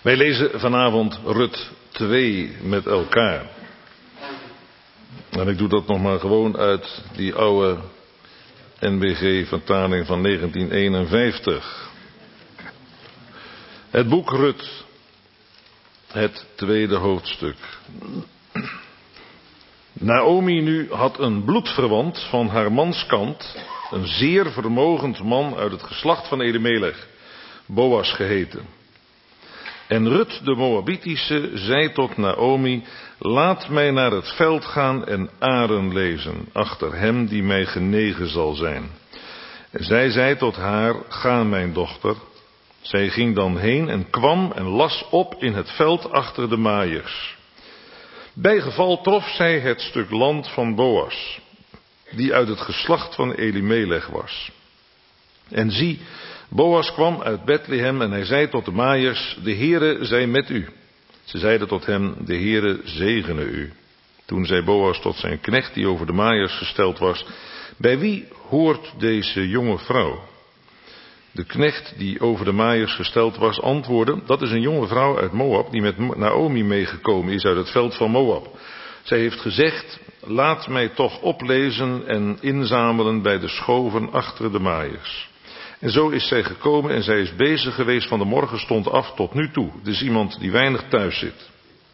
Wij lezen vanavond Rut 2 met elkaar. En ik doe dat nog maar gewoon uit die oude NBG-vertaling van 1951. Het boek Rut, het tweede hoofdstuk. Naomi nu had een bloedverwant van haar mans kant, een zeer vermogend man uit het geslacht van Elimelech, Boas geheten. En Rut de Moabitische zei tot Naomi: laat mij naar het veld gaan en aren lezen, achter hem die mij genegen zal zijn. En zij zei tot haar: ga mijn dochter. Zij ging dan heen en kwam en las op in het veld achter de maaiers. Bijgeval trof zij het stuk land van Boas, die uit het geslacht van Elimelech was. En zie, Boas kwam uit Bethlehem en hij zei tot de maaiers: de Heere zij met u. Ze zeiden tot hem: de Heere zegene u. Toen zei Boas tot zijn knecht die over de maaiers gesteld was: bij wie hoort deze jonge vrouw? De knecht die over de maaiers gesteld was antwoordde: dat is een jonge vrouw uit Moab die met Naomi meegekomen is uit het veld van Moab. Zij heeft gezegd: laat mij toch oplezen en inzamelen bij de schoven achter de maaiers. En zo is zij gekomen en zij is bezig geweest van de morgenstond af tot nu toe. Dus iemand die weinig thuis zit.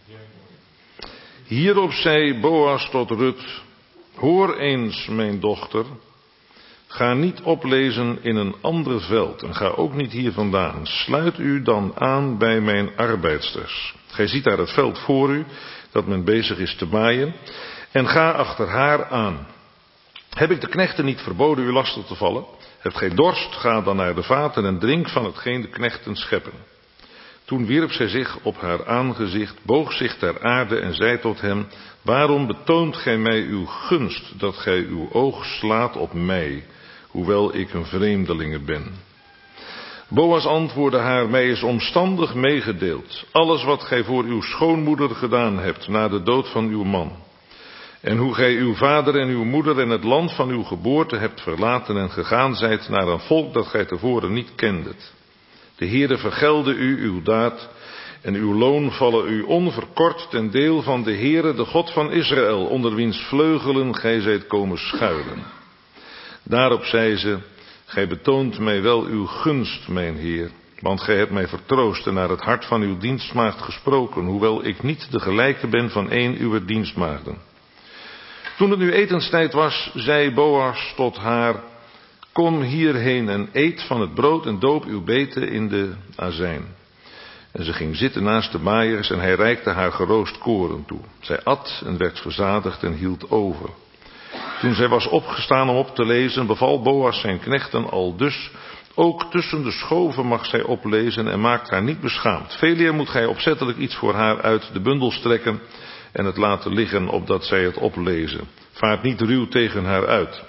Hierop zei Boas tot Rut: hoor eens, mijn dochter, ga niet oplezen in een ander veld en ga ook niet hier vandaan. Sluit u dan aan bij mijn arbeidsters. Gij ziet daar het veld voor u, dat men bezig is te maaien, en ga achter haar aan. Heb ik de knechten niet verboden u lastig te vallen? Hebt gij dorst, ga dan naar de vaten en drink van hetgeen de knechten scheppen. Toen wierp zij zich op haar aangezicht, boog zich ter aarde en zei tot hem: waarom betoont gij mij uw gunst, dat gij uw oog slaat op mij, hoewel ik een vreemdelinge ben? Boas antwoordde haar: mij is omstandig meegedeeld, alles wat gij voor uw schoonmoeder gedaan hebt na de dood van uw man. En hoe gij uw vader en uw moeder en het land van uw geboorte hebt verlaten en gegaan zijt naar een volk dat gij tevoren niet kendet. De Heere vergelde u uw daad en uw loon vallen u onverkort ten deel van de Heere, de God van Israël, onder wiens vleugelen gij zijt komen schuilen. Daarop zei ze: gij betoont mij wel uw gunst, mijn Heer, want gij hebt mij vertroost en naar het hart van uw dienstmaagd gesproken, hoewel ik niet de gelijke ben van een uwer dienstmaagden. Toen het nu etenstijd was, zei Boas tot haar: kom hierheen en eet van het brood en doop uw beten in de azijn. En ze ging zitten naast de maaiers en hij reikte haar geroost koren toe. Zij at en werd verzadigd en hield over. Toen zij was opgestaan om op te lezen, beval Boas zijn knechten aldus: ook tussen de schoven mag zij oplezen en maakt haar niet beschaamd. Veeleer moet gij opzettelijk iets voor haar uit de bundels trekken en het laten liggen, opdat zij het oplezen. Vaart niet ruw tegen haar uit.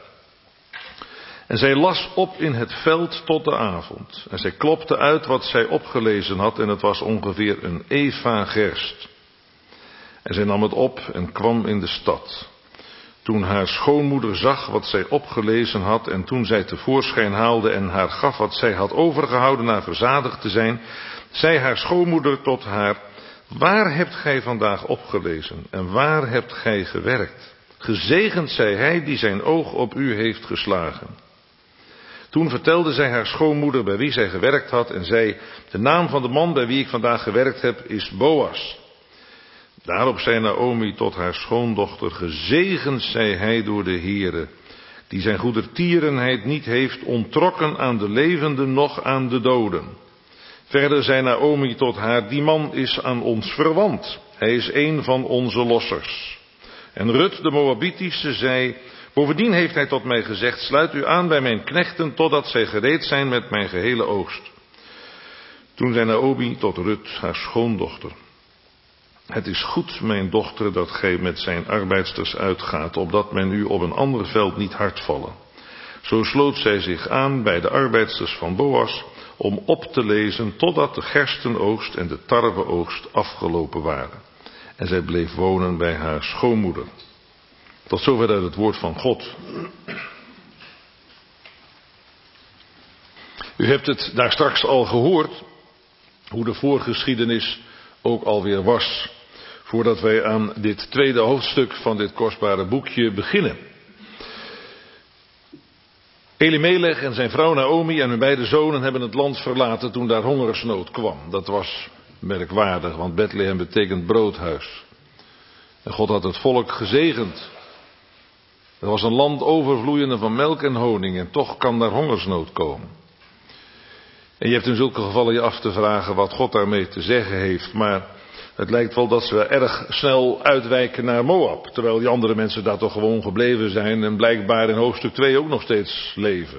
En zij las op in het veld tot de avond. En zij klopte uit wat zij opgelezen had, en het was ongeveer een eva gerst. En zij nam het op en kwam in de stad. Toen haar schoonmoeder zag wat zij opgelezen had, en toen zij tevoorschijn haalde en haar gaf wat zij had overgehouden na verzadigd te zijn, zei haar schoonmoeder tot haar: waar hebt gij vandaag opgelezen en waar hebt gij gewerkt? Gezegend zij hij die zijn oog op u heeft geslagen. Toen vertelde zij haar schoonmoeder bij wie zij gewerkt had en zei: de naam van de man bij wie ik vandaag gewerkt heb is Boas. Daarop zei Naomi tot haar schoondochter: gezegend zij hij door de Heere, die zijn goedertierenheid niet heeft onttrokken aan de levenden noch aan de doden. Verder zei Naomi tot haar: die man is aan ons verwant, hij is een van onze lossers. En Rut de Moabitische zei: bovendien heeft hij tot mij gezegd: sluit u aan bij mijn knechten totdat zij gereed zijn met mijn gehele oogst. Toen zei Naomi tot Rut, haar schoondochter: het is goed, mijn dochter, dat gij met zijn arbeidsters uitgaat, opdat men u op een ander veld niet hard vallen. Zo sloot zij zich aan bij de arbeidsters van Boas om op te lezen totdat de gerstenoogst en de tarweoogst afgelopen waren. En zij bleef wonen bij haar schoonmoeder. Tot zover uit het woord van God. U hebt het daar straks al gehoord. hoe de voorgeschiedenis ook alweer was, voordat wij aan dit tweede hoofdstuk van dit kostbare boekje beginnen. Elimelech en zijn vrouw Naomi en hun beide zonen hebben het land verlaten toen daar hongersnood kwam. Dat was merkwaardig, want Bethlehem betekent broodhuis. En God had het volk gezegend. Er was een land overvloeiende van melk en honing en toch kan daar hongersnood komen. En je hebt in zulke gevallen je af te vragen wat God daarmee te zeggen heeft. Maar het lijkt wel dat ze erg snel uitwijken naar Moab. Terwijl die andere mensen daar toch gewoon gebleven zijn en blijkbaar in hoofdstuk 2 ook nog steeds leven.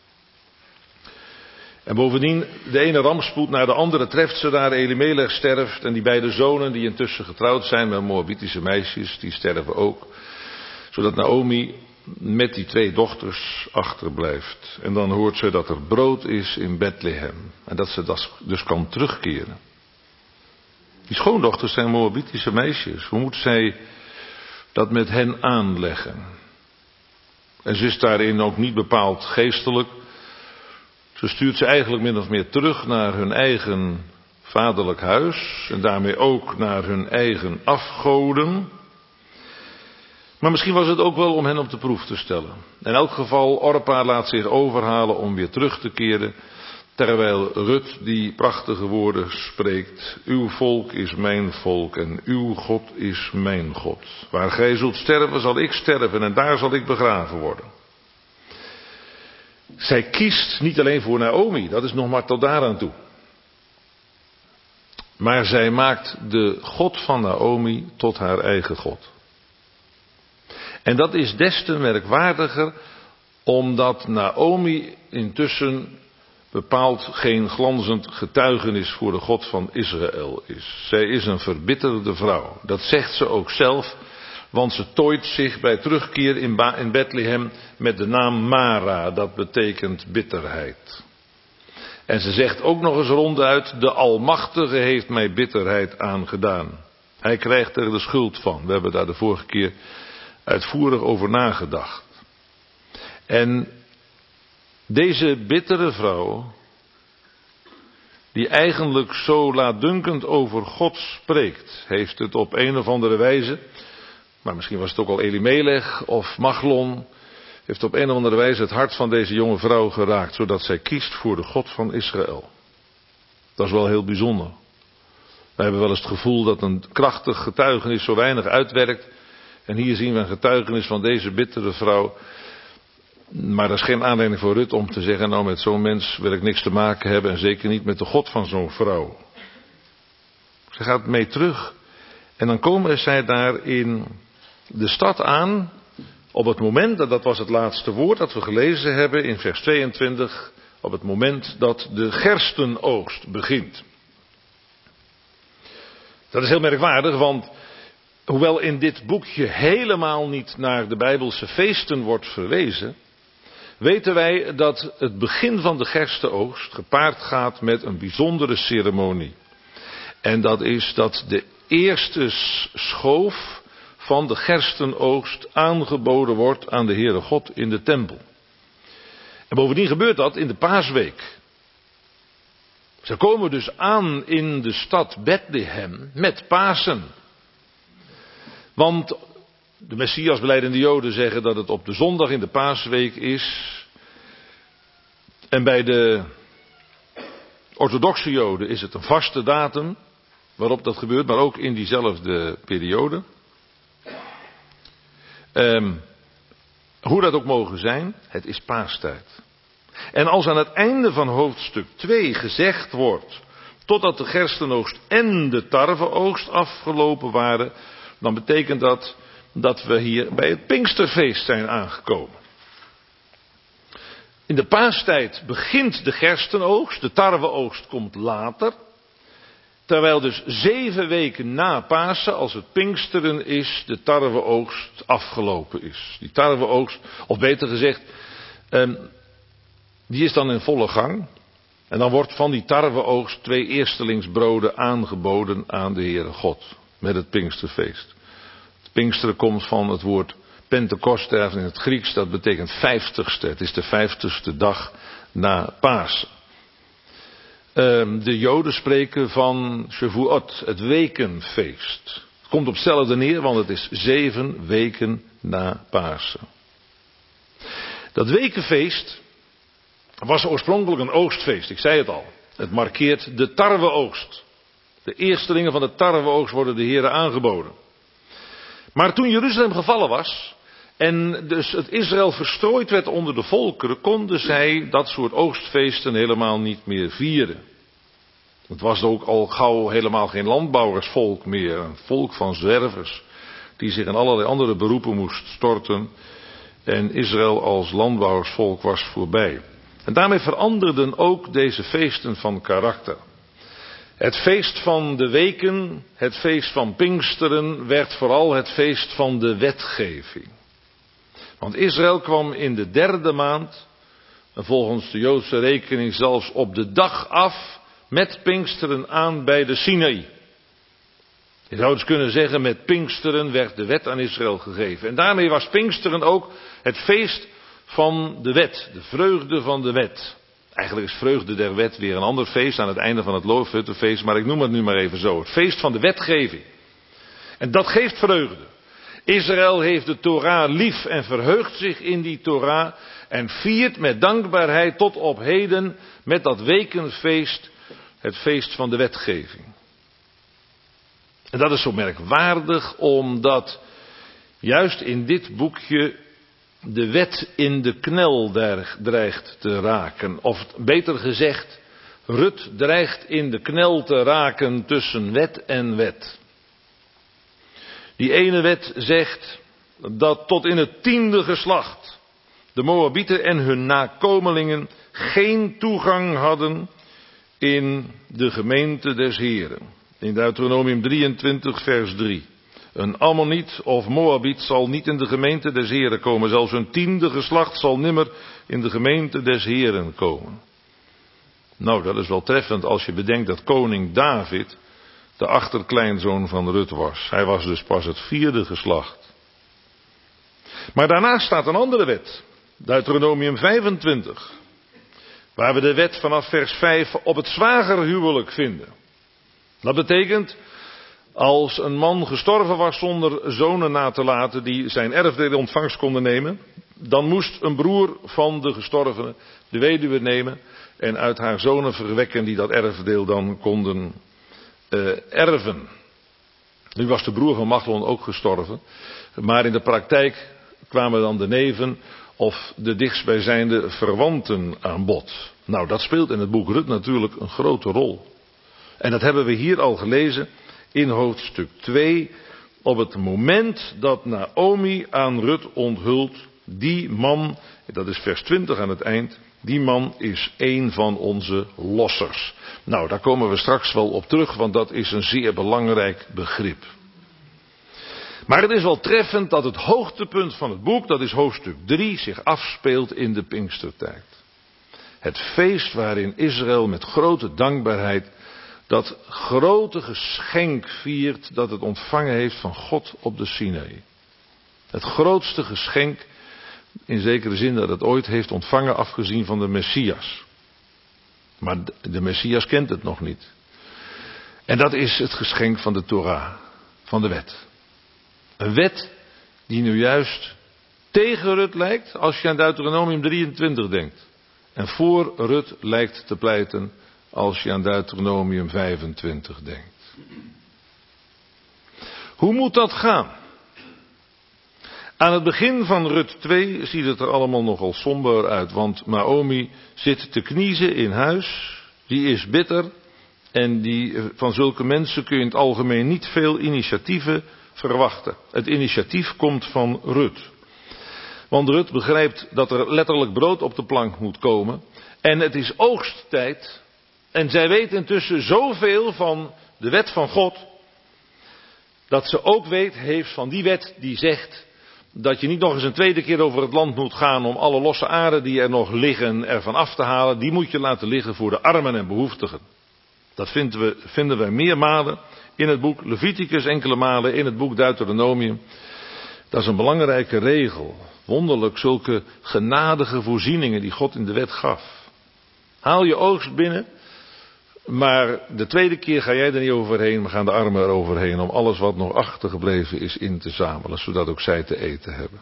En bovendien, de ene rampspoed naar de andere treft ze daar. Elimelech sterft en die beide zonen die intussen getrouwd zijn met Moabitische meisjes, die sterven ook. Zodat Naomi met die 2 dochters achterblijft. En dan hoort ze dat er brood is in Bethlehem. En dat ze dus kan terugkeren. Die schoondochters zijn Moabitische meisjes. Hoe moet zij dat met hen aanleggen? En ze is daarin ook niet bepaald geestelijk. Ze stuurt ze eigenlijk min of meer terug naar hun eigen vaderlijk huis. En daarmee ook naar hun eigen afgoden. Maar misschien was het ook wel om hen op de proef te stellen. In elk geval, Orpa laat zich overhalen om weer terug te keren. Terwijl Rut die prachtige woorden spreekt. Uw volk is mijn volk en uw God is mijn God. Waar gij zult sterven zal ik sterven en daar zal ik begraven worden. Zij kiest niet alleen voor Naomi, dat is nog maar tot daaraan toe. Maar zij maakt de God van Naomi tot haar eigen God. En dat is des te merkwaardiger omdat Naomi intussen bepaald geen glanzend getuigenis voor de God van Israël is. Zij is een verbitterde vrouw. Dat zegt ze ook zelf, want ze tooit zich bij terugkeer in Bethlehem met de naam Mara. Dat betekent bitterheid. En ze zegt ook nog eens ronduit, de Almachtige heeft mij bitterheid aangedaan. Hij krijgt er de schuld van. We hebben daar de vorige keer uitvoerig over nagedacht. En deze bittere vrouw, die eigenlijk zo laatdunkend over God spreekt, heeft het op een of andere wijze, maar misschien was het ook al Elimelech of Machlon, heeft op een of andere wijze het hart van deze jonge vrouw geraakt, zodat zij kiest voor de God van Israël. Dat is wel heel bijzonder. We hebben wel eens het gevoel dat een krachtig getuigenis zo weinig uitwerkt. En hier zien we een getuigenis van deze bittere vrouw. Maar dat is geen aanleiding voor Rut om te zeggen, nou met zo'n mens wil ik niks te maken hebben en zeker niet met de God van zo'n vrouw. Ze gaat mee terug en dan komen zij daar in de stad aan op het moment, dat was het laatste woord dat we gelezen hebben in vers 22, op het moment dat de gerstenoogst begint. Dat is heel merkwaardig, want hoewel in dit boekje helemaal niet naar de Bijbelse feesten wordt verwezen, weten wij dat het begin van de gerstenoogst gepaard gaat met een bijzondere ceremonie. En dat is dat de eerste schoof van de gerstenoogst aangeboden wordt aan de Heere God in de tempel. En bovendien gebeurt dat in de Paasweek. Ze komen dus aan in de stad Bethlehem met Pasen. Want de Messiasbelijdende Joden zeggen dat het op de zondag in de Paasweek is. En bij de orthodoxe Joden is het een vaste datum waarop dat gebeurt, maar ook in diezelfde periode. Hoe dat ook mogen zijn, het is Paastijd. En als aan het einde van hoofdstuk 2 gezegd wordt, totdat de gerstenoogst en de tarweoogst afgelopen waren, dan betekent dat dat we hier bij het Pinksterfeest zijn aangekomen. In de Paastijd begint de gerstenoogst, de tarweoogst komt later. Terwijl dus 7 weken na Pasen, als het Pinksteren is, de tarweoogst afgelopen is. Die tarweoogst, of beter gezegd, die is dan in volle gang. En dan wordt van die tarweoogst 2 eerstelingsbroden aangeboden aan de Heere God. Met het Pinksterfeest. Het Pinksteren komt van het woord Pentekoste in het Grieks, dat betekent 50ste. Het is de 50ste dag na Pasen. de Joden spreken van Shavuot, het wekenfeest. Het komt op hetzelfde neer, want het is 7 weken na Pasen. Dat wekenfeest was oorspronkelijk een oogstfeest, ik zei het al. Het markeert de tarweoogst. De eerstelingen van de tarweoogst worden de Here aangeboden. Maar toen Jeruzalem gevallen was en dus het Israël verstrooid werd onder de volkeren, konden zij dat soort oogstfeesten helemaal niet meer vieren. Het was ook al gauw helemaal geen landbouwersvolk meer, een volk van zwervers die zich in allerlei andere beroepen moest storten. En Israël als landbouwersvolk was voorbij. En daarmee veranderden ook deze feesten van karakter. Het feest van de weken, het feest van Pinksteren, werd vooral het feest van de wetgeving. Want Israël kwam in de 3e maand, en volgens de Joodse rekening zelfs op de dag af, met Pinksteren aan bij de Sinaï. Je zou dus kunnen zeggen, met Pinksteren werd de wet aan Israël gegeven. En daarmee was Pinksteren ook het feest van de wet, de vreugde van de wet. Eigenlijk is vreugde der wet weer een ander feest aan het einde van het loofhuttenfeest, maar ik noem het nu maar even zo. Het feest van de wetgeving. En dat geeft vreugde. Israël heeft de Torah lief en verheugt zich in die Torah en viert met dankbaarheid tot op heden met dat wekenfeest het feest van de wetgeving. En dat is zo merkwaardig omdat juist in dit boekje de wet in de knel dreigt te raken. Of beter gezegd, Rut dreigt in de knel te raken tussen wet en wet. Die ene wet zegt dat tot in het 10e geslacht de Moabieten en hun nakomelingen geen toegang hadden in de gemeente des Heren. In Deuteronomium 23 vers 3. Een Ammoniet of Moabiet zal niet in de gemeente des Heren komen. Zelfs hun 10e geslacht zal nimmer in de gemeente des Heren komen. Nou, dat is wel treffend als je bedenkt dat koning David de achterkleinzoon van Rut was. Hij was dus pas het 4e geslacht. Maar daarnaast staat een andere wet. Deuteronomium 25. Waar we de wet vanaf vers 5 op het zwagerhuwelijk vinden. Dat betekent, als een man gestorven was zonder zonen na te laten die zijn erfdeel in ontvangst konden nemen, dan moest een broer van de gestorvene de weduwe nemen en uit haar zonen verwekken die dat erfdeel dan konden erven. Nu was de broer van Machlon ook gestorven, maar in de praktijk kwamen dan de neven of de dichtstbijzijnde verwanten aan bod. Nou, dat speelt in het boek Rut natuurlijk een grote rol. En dat hebben we hier al gelezen in hoofdstuk 2. Op het moment dat Naomi aan Rut onthult, die man, dat is vers 20 aan het eind, die man is een van onze lossers. Nou, daar komen we straks wel op terug, want dat is een zeer belangrijk begrip. Maar het is wel treffend dat het hoogtepunt van het boek, dat is hoofdstuk 3, zich afspeelt in de Pinkstertijd. Het feest waarin Israël met grote dankbaarheid dat grote geschenk viert dat het ontvangen heeft van God op de Sinaï. Het grootste geschenk, in zekere zin dat het ooit heeft ontvangen, afgezien van de Messias. Maar de Messias kent het nog niet. En dat is het geschenk van de Torah, van de wet. Een wet die nu juist tegen Rut lijkt, als je aan Deuteronomium 23 denkt. En voor Rut lijkt te pleiten, als je aan Deuteronomium 25 denkt. Hoe moet dat gaan? Aan het begin van Rut 2 ziet het er allemaal nogal somber uit, want Naomi zit te kniezen in huis, die is bitter en van zulke mensen kun je in het algemeen niet veel initiatieven verwachten. Het initiatief komt van Rut. Want Rut begrijpt dat er letterlijk brood op de plank moet komen en het is oogsttijd. En zij weet intussen zoveel van de wet van God, dat ze ook heeft van die wet die zegt dat je niet nog eens een tweede keer over het land moet gaan om alle losse aarde die er nog liggen ervan af te halen. Die moet je laten liggen voor de armen en behoeftigen. Dat vinden we meermalen in het boek Leviticus, enkele malen in het boek Deuteronomium. Dat is een belangrijke regel. Wonderlijk, zulke genadige voorzieningen die God in de wet gaf. Haal je oogst binnen. Maar de tweede keer ga jij er niet overheen, maar gaan de armen er overheen om alles wat nog achtergebleven is in te zamelen, zodat ook zij te eten hebben.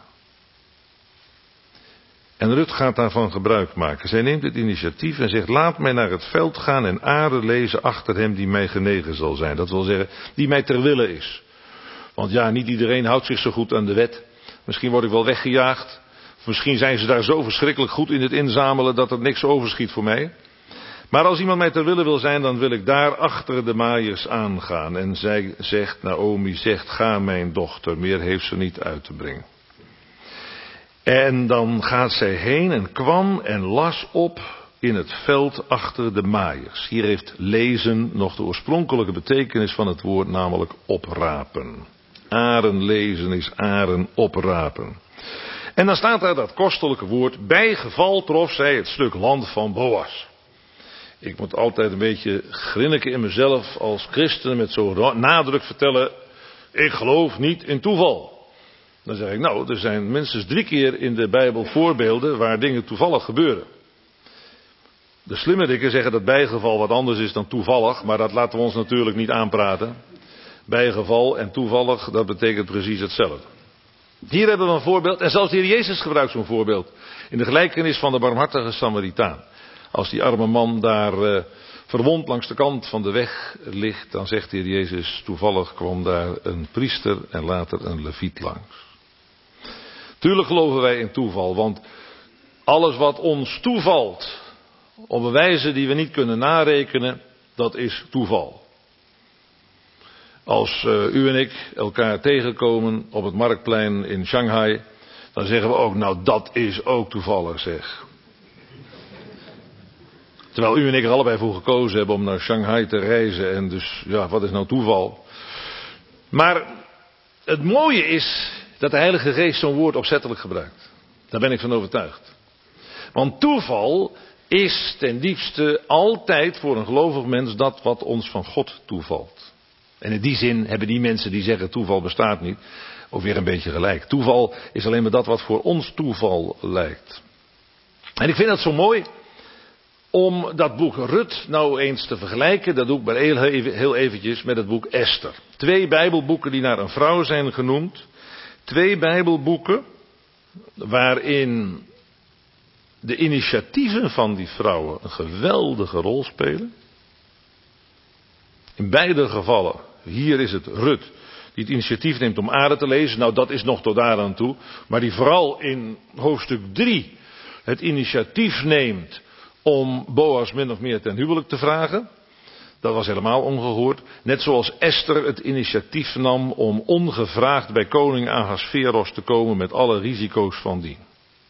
En Rut gaat daarvan gebruik maken. Zij neemt het initiatief en zegt, laat mij naar het veld gaan en aren lezen achter hem die mij genegen zal zijn. Dat wil zeggen, die mij ter wille is. Want ja, niet iedereen houdt zich zo goed aan de wet. Misschien word ik wel weggejaagd. Of misschien zijn ze daar zo verschrikkelijk goed in het inzamelen dat er niks overschiet voor mij. Maar als iemand mij ter wille wil zijn, dan wil ik daar achter de maaiers aangaan. En zij zegt, Naomi zegt, ga mijn dochter, meer heeft ze niet uit te brengen. En dan gaat zij heen en kwam en las op in het veld achter de maaiers. Hier heeft lezen nog de oorspronkelijke betekenis van het woord, namelijk oprapen. Aren lezen is aren oprapen. En dan staat daar dat kostelijke woord, bij geval trof zij het stuk land van Boas. Ik moet altijd een beetje grinniken in mezelf als christen met zo'n nadruk vertellen, ik geloof niet in toeval. Dan zeg ik, nou, er zijn minstens 3 keer in de Bijbel voorbeelden waar dingen toevallig gebeuren. De slimmerikken zeggen dat bijgeval wat anders is dan toevallig, maar dat laten we ons natuurlijk niet aanpraten. Bijgeval en toevallig, dat betekent precies hetzelfde. Hier hebben we een voorbeeld, en zelfs de Heer Jezus gebruikt zo'n voorbeeld. In de gelijkenis van de barmhartige Samaritaan. Als die arme man daar verwond langs de kant van de weg ligt, dan zegt de Heer Jezus, toevallig kwam daar een priester en later een leviet langs. Tuurlijk geloven wij in toeval, want alles wat ons toevalt, op een wijze die we niet kunnen narekenen, dat is toeval. Als u en ik elkaar tegenkomen op het marktplein in Shanghai, dan zeggen we ook, nou dat is ook toevallig zeg. Terwijl u en ik er allebei voor gekozen hebben om naar Shanghai te reizen en dus, ja, wat is nou toeval? Maar het mooie is dat de Heilige Geest zo'n woord opzettelijk gebruikt. Daar ben ik van overtuigd. Want toeval is ten diepste altijd voor een gelovig mens dat wat ons van God toevalt. En in die zin hebben die mensen die zeggen toeval bestaat niet, ook weer een beetje gelijk. Toeval is alleen maar dat wat voor ons toeval lijkt. En ik vind dat zo mooi om dat boek Rut nou eens te vergelijken. Dat doe ik maar heel eventjes met het boek Esther. 2 Bijbelboeken die naar een vrouw zijn genoemd. 2 Bijbelboeken waarin de initiatieven van die vrouwen een geweldige rol spelen. In beide gevallen, hier is het Rut die het initiatief neemt om Aren te lezen. Nou, dat is nog tot daar aan toe. Maar die vooral in hoofdstuk 3 het initiatief neemt om Boas min of meer ten huwelijk te vragen. Dat was helemaal ongehoord. Net zoals Esther het initiatief nam om ongevraagd bij koning Ahasveros te komen met alle risico's van dien.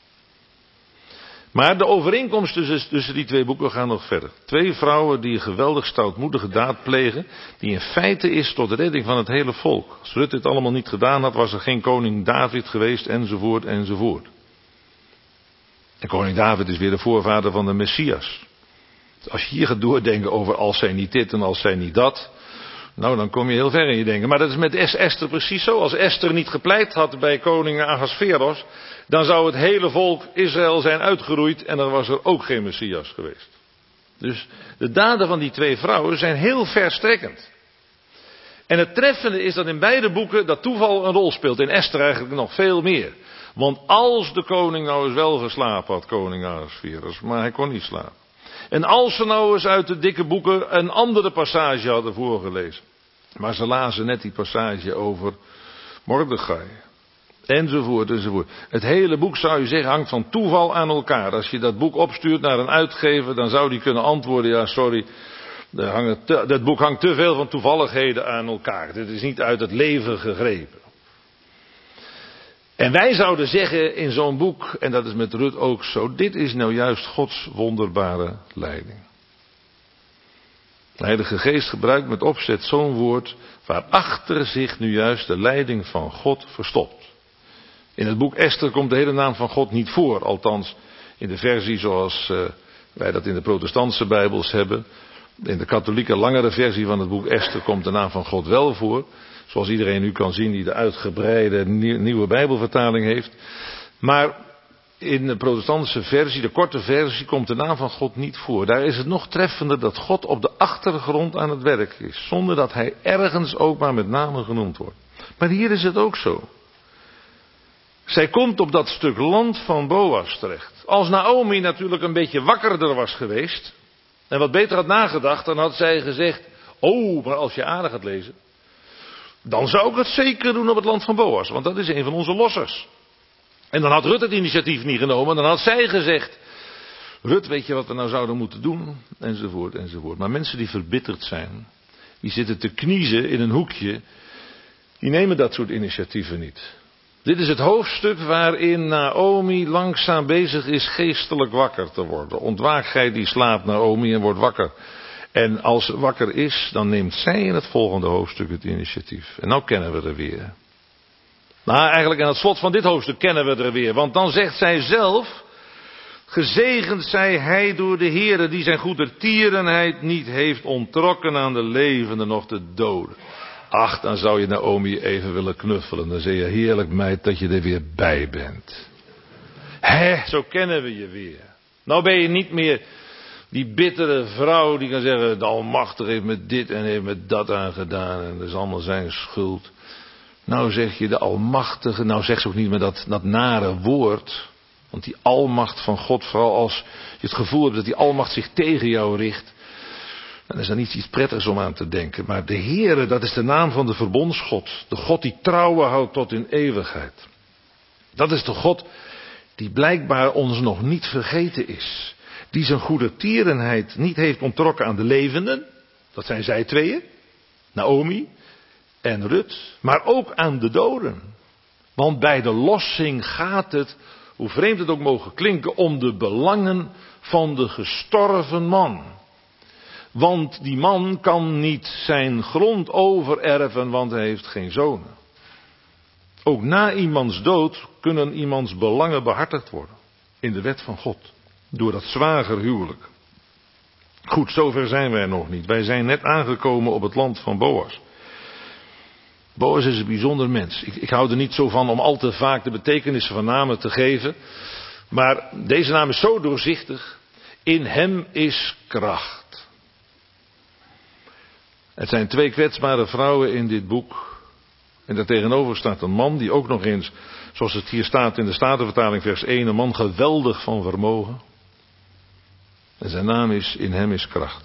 Maar de overeenkomsten tussen die 2 boeken gaan nog verder. 2 vrouwen die een geweldig stoutmoedige daad plegen, die in feite is tot de redding van het hele volk. Als Rut dit allemaal niet gedaan had, was er geen koning David geweest, enzovoort, enzovoort. En koning David is weer de voorvader van de Messias. Als je hier gaat doordenken over als zij niet dit en als zij niet dat, nou dan kom je heel ver in je denken. Maar dat is met Esther precies zo. Als Esther niet gepleit had bij koning Ahasveros, dan zou het hele volk Israël zijn uitgeroeid en dan was er ook geen Messias geweest. Dus de daden van die 2 vrouwen zijn heel verstrekkend. En het treffende is dat in beide boeken dat toeval een rol speelt. In Esther eigenlijk nog veel meer. Want als de koning nou eens wel geslapen had, koning Ahasveros, maar hij kon niet slapen. En als ze nou eens uit de dikke boeken een andere passage hadden voorgelezen. Maar ze lazen net die passage over Mordechai. Enzovoort, enzovoort. Het hele boek, zou je zeggen, hangt van toeval aan elkaar. Als je dat boek opstuurt naar een uitgever, dan zou die kunnen antwoorden, ja sorry, dat boek hangt te veel van toevalligheden aan elkaar. Dit is niet uit het leven gegrepen. En wij zouden zeggen in zo'n boek, en dat is met Rut ook zo, dit is nou juist Gods wonderbare leiding. De Heilige Geest gebruikt met opzet zo'n woord, waarachter zich nu juist de leiding van God verstopt. In het boek Esther komt de hele naam van God niet voor, althans in de versie zoals wij dat in de protestantse Bijbels hebben. In de katholieke langere versie van het boek Esther komt de naam van God wel voor. Zoals iedereen nu kan zien die de uitgebreide nieuwe Bijbelvertaling heeft. Maar in de protestantse versie, de korte versie, komt de naam van God niet voor. Daar is het nog treffender dat God op de achtergrond aan het werk is. Zonder dat hij ergens ook maar met name genoemd wordt. Maar hier is het ook zo. Zij komt op dat stuk land van Boas terecht. Als Naomi natuurlijk een beetje wakkerder was geweest en wat beter had nagedacht, dan had zij gezegd, oh, maar als je aardig gaat lezen, dan zou ik het zeker doen op het land van Boas, want dat is een van onze lossers. En dan had Rut het initiatief niet genomen, dan had zij gezegd, Rut, weet je wat we nou zouden moeten doen? Enzovoort, enzovoort. Maar mensen die verbitterd zijn, die zitten te kniezen in een hoekje, die nemen dat soort initiatieven niet. Dit is het hoofdstuk waarin Naomi langzaam bezig is geestelijk wakker te worden. Ontwaak gij die slaapt, Naomi, en wordt wakker. En als ze wakker is, dan neemt zij in het volgende hoofdstuk het initiatief. En nou kennen we er weer. Nou, eigenlijk aan het slot van dit hoofdstuk kennen we er weer. Want dan zegt zij zelf, gezegend zij hij door de Heere, die zijn goedertierenheid niet heeft onttrokken aan de levenden noch de doden. Ach, dan zou je Naomi even willen knuffelen. Dan zeg je, heerlijk meid dat je er weer bij bent. Zo kennen we je weer. Nou ben je niet meer die bittere vrouw die kan zeggen, de Almachtige heeft me dit en heeft me dat aangedaan en dat is allemaal zijn schuld. Nou zeg je de Almachtige, nou zeg ze ook niet meer dat nare woord. Want die almacht van God, vooral als je het gevoel hebt dat die almacht zich tegen jou richt, dan is dat niet iets prettigs om aan te denken. Maar de Heere, dat is de naam van de verbondsgod. De God die trouwen houdt tot in eeuwigheid. Dat is de God die blijkbaar ons nog niet vergeten is. Die zijn goedertierenheid niet heeft onttrokken aan de levenden. Dat zijn zij tweeën. Naomi en Rut. Maar ook aan de doden. Want bij de lossing gaat het, hoe vreemd het ook mogen klinken, om de belangen van de gestorven man. Want die man kan niet zijn grond overerven, want hij heeft geen zonen. Ook na iemands dood kunnen iemands belangen behartigd worden. In de wet van God. Door dat zwagerhuwelijk. Goed, zover zijn wij nog niet. Wij zijn net aangekomen op het land van Boas. Boas is een bijzonder mens. Ik hou er niet zo van om al te vaak de betekenissen van namen te geven. Maar deze naam is zo doorzichtig. In hem is kracht. Het zijn twee kwetsbare vrouwen in dit boek. En daartegenover staat een man die ook nog eens, zoals het hier staat in de Statenvertaling vers 1, een man geweldig van vermogen. En zijn naam is, in hem is kracht.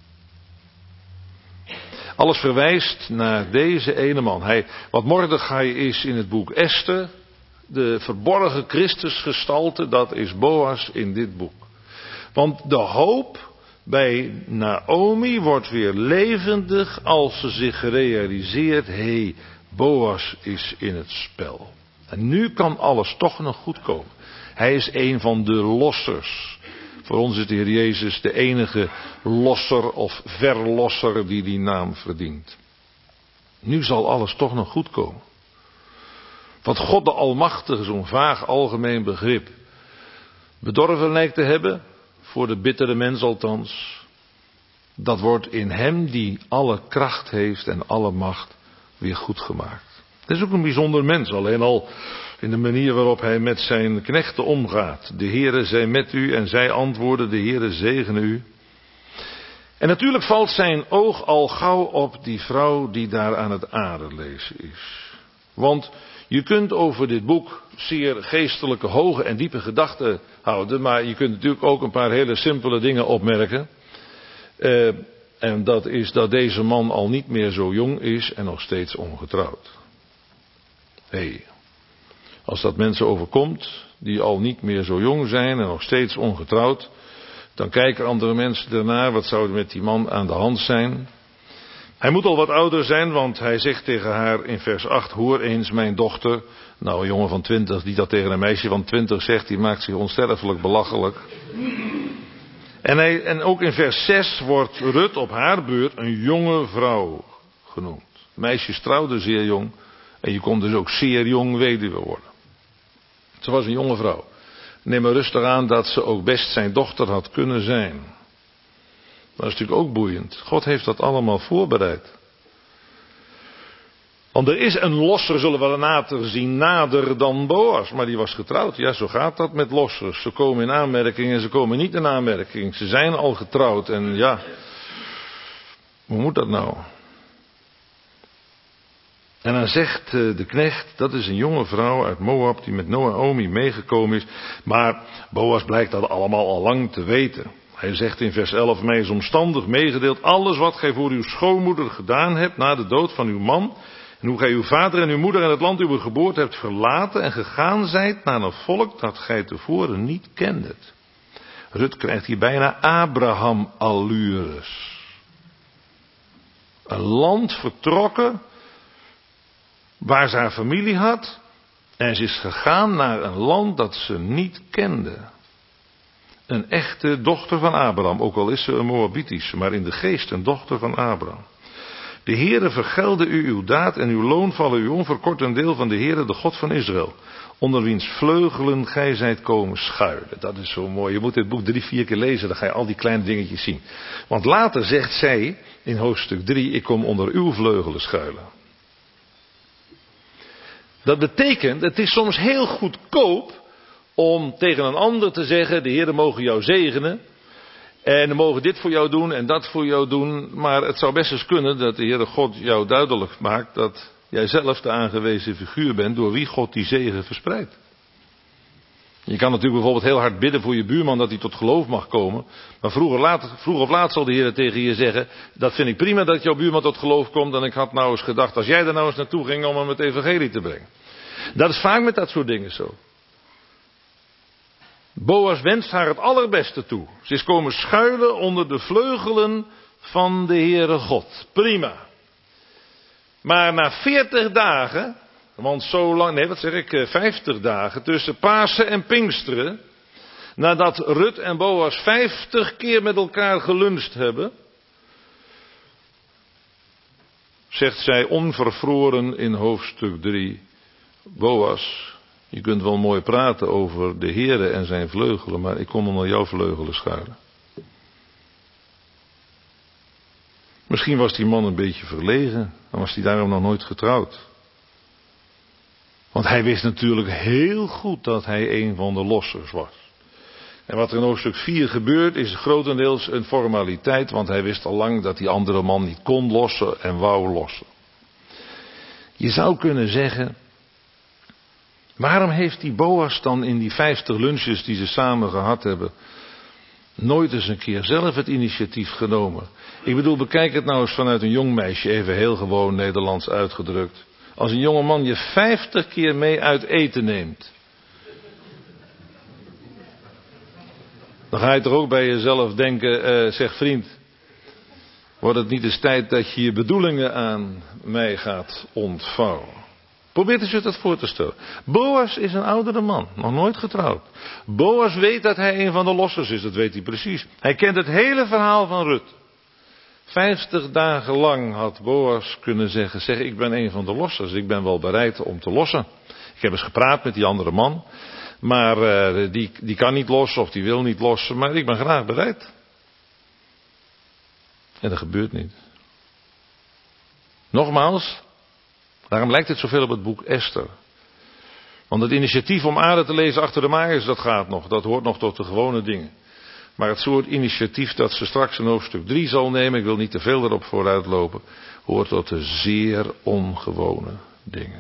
Alles verwijst naar deze ene man. Wat Mordechai is in het boek Esther, de verborgen Christusgestalte, dat is Boas in dit boek. Want de hoop bij Naomi wordt weer levendig als ze zich realiseert, Boas is in het spel. En nu kan alles toch nog goed komen. Hij is een van de lossers. Voor ons is de Heer Jezus de enige losser of verlosser die naam verdient. Nu zal alles toch nog goed komen. Wat God de Almachtige, zo'n vaag algemeen begrip, bedorven lijkt te hebben, voor de bittere mens althans, dat wordt in hem die alle kracht heeft en alle macht weer goed gemaakt. Het is ook een bijzonder mens, alleen al in de manier waarop hij met zijn knechten omgaat. De Heere zij met u en zij antwoorden, de Heere zegene u. En natuurlijk valt zijn oog al gauw op die vrouw die daar aan het aardlezen is. Want je kunt over dit boek zeer geestelijke, hoge en diepe gedachten houden, maar je kunt natuurlijk ook een paar hele simpele dingen opmerken. En dat is dat deze man al niet meer zo jong is en nog steeds ongetrouwd. Als dat mensen overkomt die al niet meer zo jong zijn en nog steeds ongetrouwd, dan kijken andere mensen ernaar, wat zou er met die man aan de hand zijn? Hij moet al wat ouder zijn, want hij zegt tegen haar in vers 8, hoor eens mijn dochter. Nou, een jongen van 20 die dat tegen een meisje van 20 zegt, die maakt zich onsterfelijk belachelijk. En ook in vers 6 wordt Rut op haar beurt een jonge vrouw genoemd. Meisjes trouwden zeer jong en je kon dus ook zeer jong weduwe worden. Ze was een jonge vrouw. Neem maar rustig aan dat ze ook best zijn dochter had kunnen zijn. Dat is natuurlijk ook boeiend. God heeft dat allemaal voorbereid. Want er is een losser, zullen we later zien, nader dan Boas. Maar die was getrouwd. Ja, zo gaat dat met lossers. Ze komen in aanmerking en ze komen niet in aanmerking. Ze zijn al getrouwd en ja, hoe moet dat nou? En dan zegt de knecht, dat is een jonge vrouw uit Moab die met Naomi meegekomen is. Maar Boas blijkt dat allemaal al lang te weten. Hij zegt in vers 11, mij is omstandig meegedeeld alles wat gij voor uw schoonmoeder gedaan hebt na de dood van uw man. En hoe gij uw vader en uw moeder en het land uw geboorte hebt verlaten en gegaan zijt naar een volk dat gij tevoren niet kendet. Rut krijgt hier bijna Abraham-allures. Een land vertrokken waar ze haar familie had. En ze is gegaan naar een land dat ze niet kende. Een echte dochter van Abraham, ook al is ze een Moabitische, maar in de geest een dochter van Abraham. De Heere vergelde u uw daad en uw loon vallen u onverkort een deel van de Heere, de God van Israël. Onder wiens vleugelen gij zijt komen schuilen. Dat is zo mooi. Je moet dit boek 3-4 keer lezen, dan ga je al die kleine dingetjes zien. Want later zegt zij in hoofdstuk 3, ik kom onder uw vleugelen schuilen. Dat betekent, het is soms heel goedkoop om tegen een ander te zeggen, de Heere mogen jou zegenen. En we mogen dit voor jou doen en dat voor jou doen. Maar het zou best eens kunnen dat de Heere God jou duidelijk maakt dat jij zelf de aangewezen figuur bent door wie God die zegen verspreidt. Je kan natuurlijk bijvoorbeeld heel hard bidden voor je buurman dat hij tot geloof mag komen. Maar vroeg of laat zal de Heer tegen je zeggen, dat vind ik prima dat jouw buurman tot geloof komt. En ik had nou eens gedacht, als jij er nou eens naartoe ging om hem het evangelie te brengen. Dat is vaak met dat soort dingen zo. Boas wenst haar het allerbeste toe. Ze is komen schuilen onder de vleugelen van de Heere God. Prima. Maar na 40 dagen, want zo lang, nee wat zeg ik, 50 dagen tussen Pasen en Pinksteren, nadat Rut en Boas 50 keer met elkaar geluncht hebben, zegt zij onvervroren in hoofdstuk 3, Boas, je kunt wel mooi praten over de Heere en zijn vleugelen, maar ik kom onder jouw vleugelen schuilen. Misschien was die man een beetje verlegen, en was hij daarom nog nooit getrouwd. Want hij wist natuurlijk heel goed dat hij een van de lossers was. En wat er in hoofdstuk 4 gebeurt is grotendeels een formaliteit, want hij wist al lang dat die andere man niet kon lossen en wou lossen. Je zou kunnen zeggen, waarom heeft die Boas dan in die 50 lunches die ze samen gehad hebben, nooit eens een keer zelf het initiatief genomen? Ik bedoel, bekijk het nou eens vanuit een jong meisje, even heel gewoon Nederlands uitgedrukt. Als een jonge man je 50 keer mee uit eten neemt, dan ga je toch ook bij jezelf denken, zeg vriend, wordt het niet eens tijd dat je je bedoelingen aan mij gaat ontvouwen? Probeer eens je dat voor te stellen. Boas is een oudere man, nog nooit getrouwd. Boas weet dat hij een van de lossers is, dat weet hij precies. Hij kent het hele verhaal van Rut. 50 dagen lang had Boas kunnen zeggen, zeg ik ben een van de lossers, ik ben wel bereid om te lossen. Ik heb eens gepraat met die andere man, maar die kan niet lossen of die wil niet lossen, maar ik ben graag bereid. En dat gebeurt niet. Nogmaals, daarom lijkt het zoveel op het boek Esther. Want het initiatief om aarde te lezen achter de maaiers, dat gaat nog, dat hoort nog tot de gewone dingen. Maar het soort initiatief dat ze straks in hoofdstuk 3 zal nemen, ik wil niet te veel erop vooruitlopen, hoort tot de zeer ongewone dingen.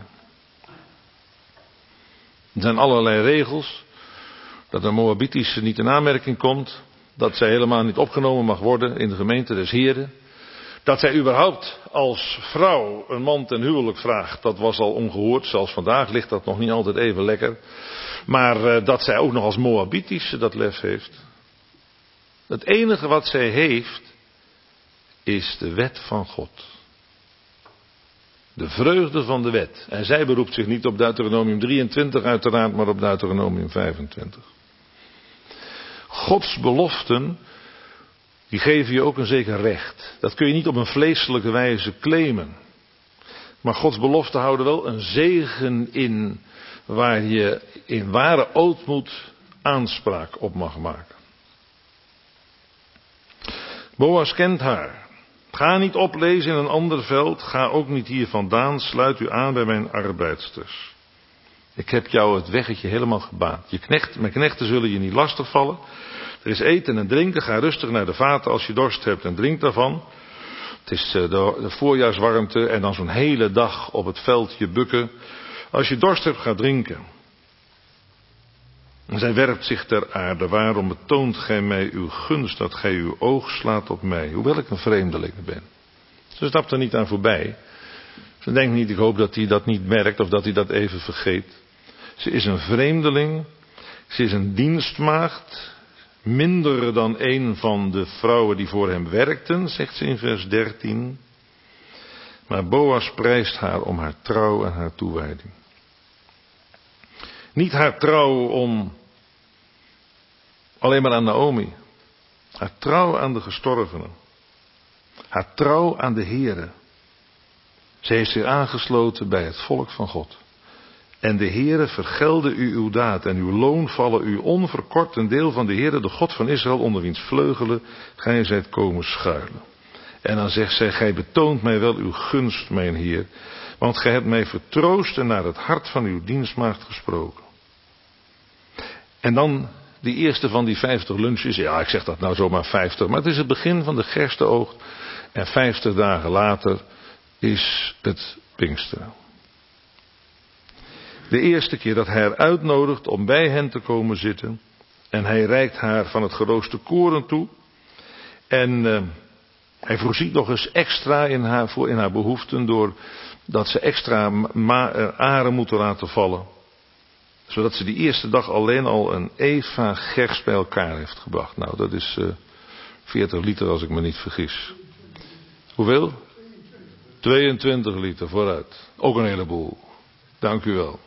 Er zijn allerlei regels, dat een Moabitische niet in aanmerking komt, dat zij helemaal niet opgenomen mag worden in de gemeente des Heren. Dat zij überhaupt als vrouw een man ten huwelijk vraagt, dat was al ongehoord, zelfs vandaag ligt dat nog niet altijd even lekker. Maar dat zij ook nog als Moabitische dat lef heeft. Het enige wat zij heeft, is de wet van God. De vreugde van de wet. En zij beroept zich niet op Deuteronomium 23 uiteraard, maar op Deuteronomium 25. Gods beloften, die geven je ook een zeker recht. Dat kun je niet op een vleeselijke wijze claimen. Maar Gods beloften houden wel een zegen in, waar je in ware ootmoed aanspraak op mag maken. Boas kent haar. Ga niet oplezen in een ander veld, ga ook niet hier vandaan, sluit u aan bij mijn arbeidsters. Ik heb jou het weggetje helemaal gebaand. Mijn knechten zullen je niet lastigvallen. Er is eten en drinken, ga rustig naar de vaten als je dorst hebt en drink daarvan. Het is de voorjaarswarmte en dan zo'n hele dag op het veld je bukken. Als je dorst hebt, ga drinken. En zij werpt zich ter aarde. Waarom betoont gij mij uw gunst dat gij uw oog slaat op mij, hoewel ik een vreemdeling ben? Ze stapt er niet aan voorbij. Ze denkt niet, ik hoop dat hij dat niet merkt of dat hij dat even vergeet. Ze is een vreemdeling. Ze is een dienstmaagd. Minder dan een van de vrouwen die voor hem werkten, zegt ze in vers 13. Maar Boas prijst haar om haar trouw en haar toewijding. Niet haar trouw om alleen maar aan Naomi. Haar trouw aan de gestorvenen. Haar trouw aan de Heere. Ze heeft zich aangesloten bij het volk van God. En de Heere vergelde u uw daad en uw loon vallen u onverkort een deel van de Heere, de God van Israël, onder wiens vleugelen gij zijt komen schuilen. En dan zegt zij, gij betoont mij wel uw gunst, mijn Heer, want gij hebt mij vertroost en naar het hart van uw dienstmaagd gesproken. En dan die eerste van die 50 lunches, ja, ik zeg dat nou zomaar 50, maar het is het begin van de gerstenoogst en 50 dagen later is het Pinksteren. De eerste keer dat hij haar uitnodigt om bij hen te komen zitten. En hij reikt haar van het geroosterde koren toe. En hij voorziet nog eens extra in haar behoeften. Doordat ze extra aren moeten laten vallen. Zodat ze die eerste dag alleen al een eva gerst bij elkaar heeft gebracht. Nou, dat is 40 liter als ik me niet vergis. Hoeveel? 22 liter, vooruit. Ook een heleboel. Dank u wel.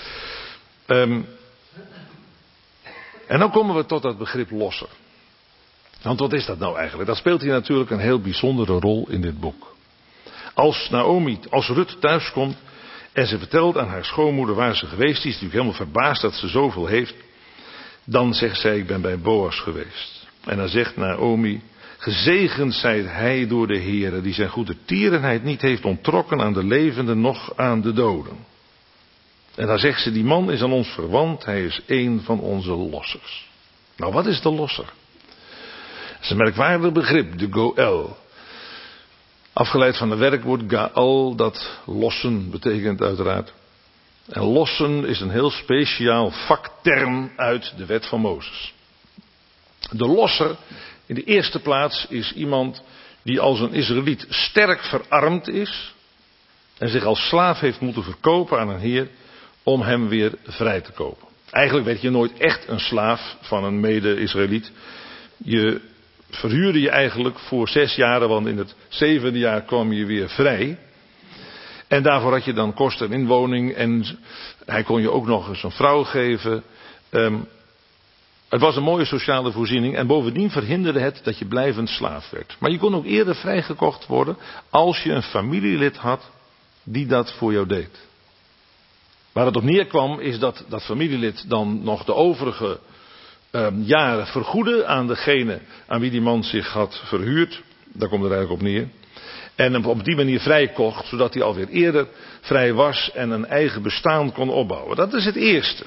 En dan komen we tot dat begrip losser. Want wat is dat nou eigenlijk? Dat speelt hier natuurlijk een heel bijzondere rol in dit boek. Als Rut thuiskomt en ze vertelt aan haar schoonmoeder waar ze geweest is, die is natuurlijk helemaal verbaasd dat ze zoveel heeft. Dan zegt zij, ik ben bij Boas geweest. En dan zegt Naomi, gezegend zij hij door de Heere, die zijn goede tierenheid niet heeft onttrokken aan de levenden, noch aan de doden. En dan zegt ze, die man is aan ons verwant, hij is een van onze lossers. Nou, wat is de losser? Dat is een merkwaardig begrip, de goel. Afgeleid van het werkwoord gaal, dat lossen betekent uiteraard. En lossen is een heel speciaal vakterm uit de wet van Mozes. De losser, in de eerste plaats, is iemand die als een Israëliet sterk verarmd is en zich als slaaf heeft moeten verkopen aan een heer om hem weer vrij te kopen. Eigenlijk werd je nooit echt een slaaf van een mede-Israëliet. Je verhuurde je eigenlijk voor 6 jaren, want in het 7e jaar kwam je weer vrij. En daarvoor had je dan kost en inwoning en hij kon je ook nog eens een vrouw geven. Het was een mooie sociale voorziening en bovendien verhinderde het dat je blijvend slaaf werd. Maar je kon ook eerder vrijgekocht worden als je een familielid had die dat voor jou deed. Waar het op neerkwam is dat dat familielid dan nog de overige jaren vergoedde aan degene aan wie die man zich had verhuurd. Daar komt het eigenlijk op neer. En hem op die manier vrijkocht, zodat hij alweer eerder vrij was en een eigen bestaan kon opbouwen. Dat is het eerste.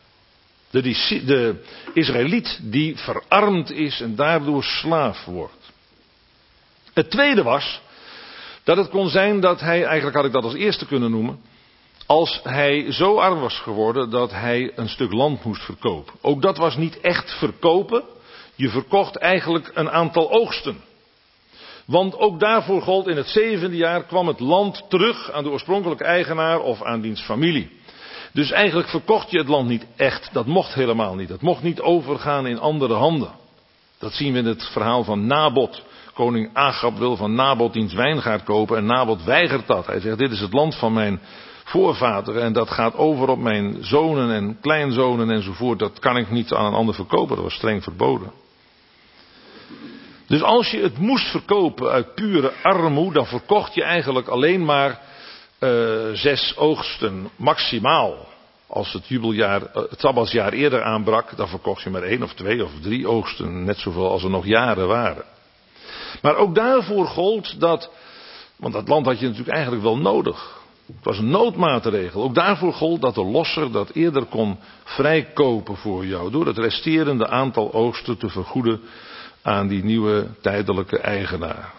De Israëliet die verarmd is en daardoor slaaf wordt. Het tweede was dat het kon zijn dat hij, eigenlijk had ik dat als eerste kunnen noemen, als hij zo arm was geworden dat hij een stuk land moest verkopen. Ook dat was niet echt verkopen. Je verkocht eigenlijk een aantal oogsten. Want ook daarvoor gold in het 7e jaar kwam het land terug aan de oorspronkelijke eigenaar of aan diens familie. Dus eigenlijk verkocht je het land niet echt. Dat mocht helemaal niet. Dat mocht niet overgaan in andere handen. Dat zien we in het verhaal van Nabot. Koning Agab wil van Nabot diens wijngaard kopen en Nabot weigert dat. Hij zegt, dit is het land van mijn voorvader en dat gaat over op mijn zonen en kleinzonen enzovoort. Dat kan ik niet aan een ander verkopen. Dat was streng verboden. Dus als je het moest verkopen uit pure armoede, dan verkocht je eigenlijk alleen maar 6 oogsten maximaal. Als het jubeljaar, het sabbatsjaar eerder aanbrak, dan verkocht je maar 1 of 2 of 3 oogsten. Net zoveel als er nog jaren waren. Maar ook daarvoor gold dat, want dat land had je natuurlijk eigenlijk wel nodig. Het was een noodmaatregel. Ook daarvoor gold dat de losser dat eerder kon vrijkopen voor jou, door het resterende aantal oogsten te vergoeden aan die nieuwe tijdelijke eigenaar.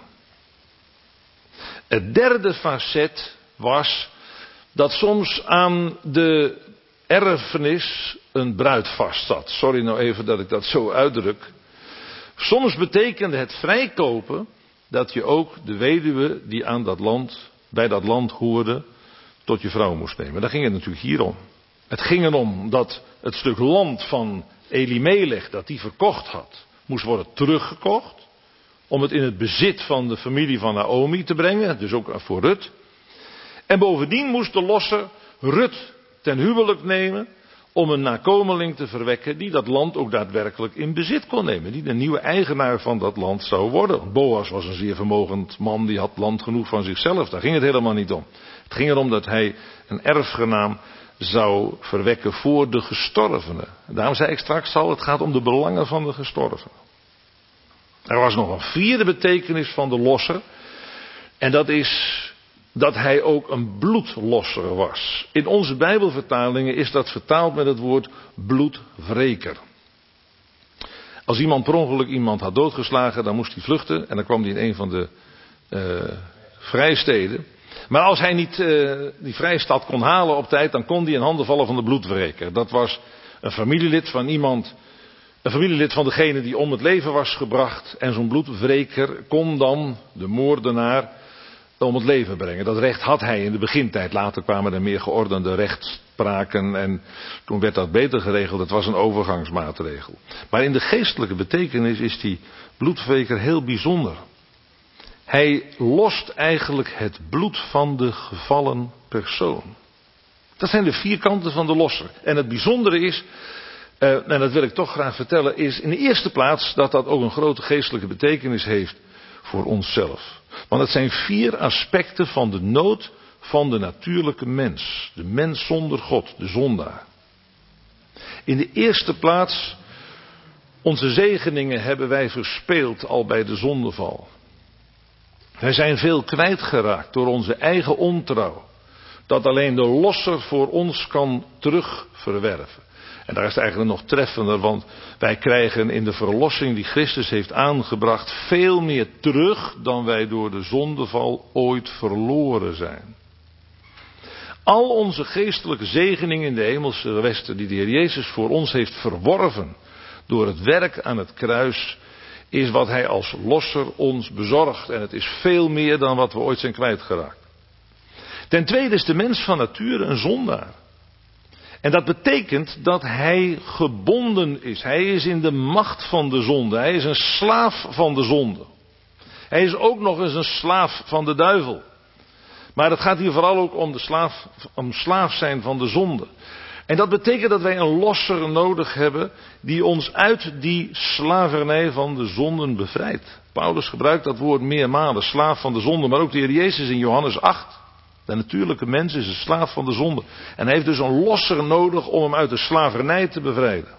Het derde facet was dat soms aan de erfenis een bruid vast zat. Sorry nou even dat ik dat zo uitdruk. Soms betekende het vrijkopen dat je ook de weduwe die aan dat land, bij dat land hoorde, tot je vrouw moest nemen. Daar ging het natuurlijk hier om. Het ging erom dat het stuk land van Elimelech dat hij verkocht had, moest worden teruggekocht. Om het in het bezit van de familie van Naomi te brengen, dus ook voor Rut. En bovendien moest de losser Rut ten huwelijk nemen om een nakomeling te verwekken die dat land ook daadwerkelijk in bezit kon nemen. Die de nieuwe eigenaar van dat land zou worden. Boas was een zeer vermogend man, die had land genoeg van zichzelf. Daar ging het helemaal niet om. Het ging erom dat hij een erfgenaam zou verwekken voor de gestorvene. En daarom zei ik straks al, het gaat om de belangen van de gestorvene. Er was nog een vierde betekenis van de losser. En dat is dat hij ook een bloedlosser was. In onze Bijbelvertalingen is dat vertaald met het woord bloedwreker. Als iemand per ongeluk iemand had doodgeslagen, dan moest hij vluchten. En dan kwam hij in een van de vrijsteden. Maar als hij niet die vrijstad kon halen op tijd, dan kon hij in handen vallen van de bloedwreker. Dat was een familielid van iemand, een familielid van degene die om het leven was gebracht. En zo'n bloedwreker kon dan de moordenaar om het leven brengen. Dat recht had hij in de begintijd. Later kwamen er meer geordende rechtspraken en toen werd dat beter geregeld. Het was een overgangsmaatregel. Maar in de geestelijke betekenis is die bloedwreker heel bijzonder. Hij lost eigenlijk het bloed van de gevallen persoon. Dat zijn de vier kanten van de losser. En het bijzondere is, en dat wil ik toch graag vertellen, is in de eerste plaats dat dat ook een grote geestelijke betekenis heeft voor onszelf. Want het zijn vier aspecten van de nood van de natuurlijke mens. De mens zonder God, de zondaar. In de eerste plaats, onze zegeningen hebben wij verspeeld al bij de zondeval. Wij zijn veel kwijtgeraakt door onze eigen ontrouw. Dat alleen de losser voor ons kan terugverwerven. En daar is het eigenlijk nog treffender, want wij krijgen in de verlossing die Christus heeft aangebracht veel meer terug dan wij door de zondeval ooit verloren zijn. Al onze geestelijke zegeningen in de hemelse gewesten die de Heer Jezus voor ons heeft verworven door het werk aan het kruis, is wat Hij als losser ons bezorgt. En het is veel meer dan wat we ooit zijn kwijtgeraakt. Ten tweede is de mens van nature een zondaar. En dat betekent dat hij gebonden is. Hij is in de macht van de zonde. Hij is een slaaf van de zonde. Hij is ook nog eens een slaaf van de duivel. Maar het gaat hier vooral ook om slaaf zijn van de zonde. En dat betekent dat wij een losser nodig hebben die ons uit die slavernij van de zonden bevrijdt. Paulus gebruikt dat woord meermalen, slaaf van de zonde. Maar ook de Heer Jezus in Johannes 8. De natuurlijke mens is een slaaf van de zonde. En hij heeft dus een losser nodig om hem uit de slavernij te bevrijden.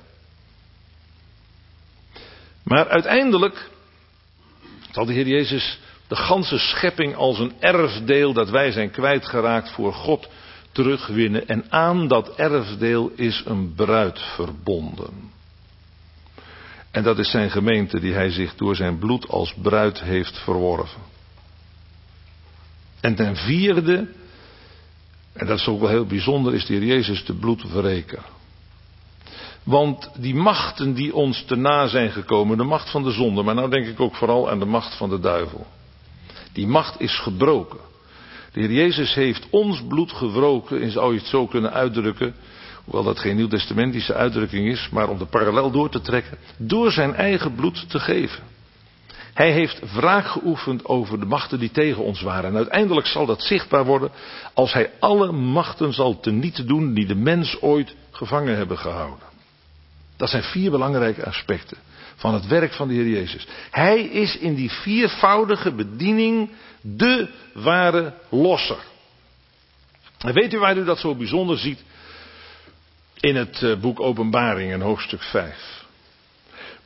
Maar uiteindelijk zal de Heer Jezus de ganse schepping als een erfdeel dat wij zijn kwijtgeraakt voor God terugwinnen. En aan dat erfdeel is een bruid verbonden. En dat is zijn gemeente die hij zich door zijn bloed als bruid heeft verworven. En ten vierde, en dat is ook wel heel bijzonder, is de Heer Jezus de bloedwreker. Want die machten die ons te na zijn gekomen, de macht van de zonde, maar nou denk ik ook vooral aan de macht van de duivel. Die macht is gebroken. De Heer Jezus heeft ons bloed gewroken, en zou je het zo kunnen uitdrukken, hoewel dat geen nieuwtestamentische uitdrukking is, maar om de parallel door te trekken, door zijn eigen bloed te geven. Hij heeft wraak geoefend over de machten die tegen ons waren. En uiteindelijk zal dat zichtbaar worden als hij alle machten zal teniet doen die de mens ooit gevangen hebben gehouden. Dat zijn vier belangrijke aspecten van het werk van de Heer Jezus. Hij is in die viervoudige bediening de ware losser. En weet u waar u dat zo bijzonder ziet? In het boek Openbaring in hoofdstuk 5.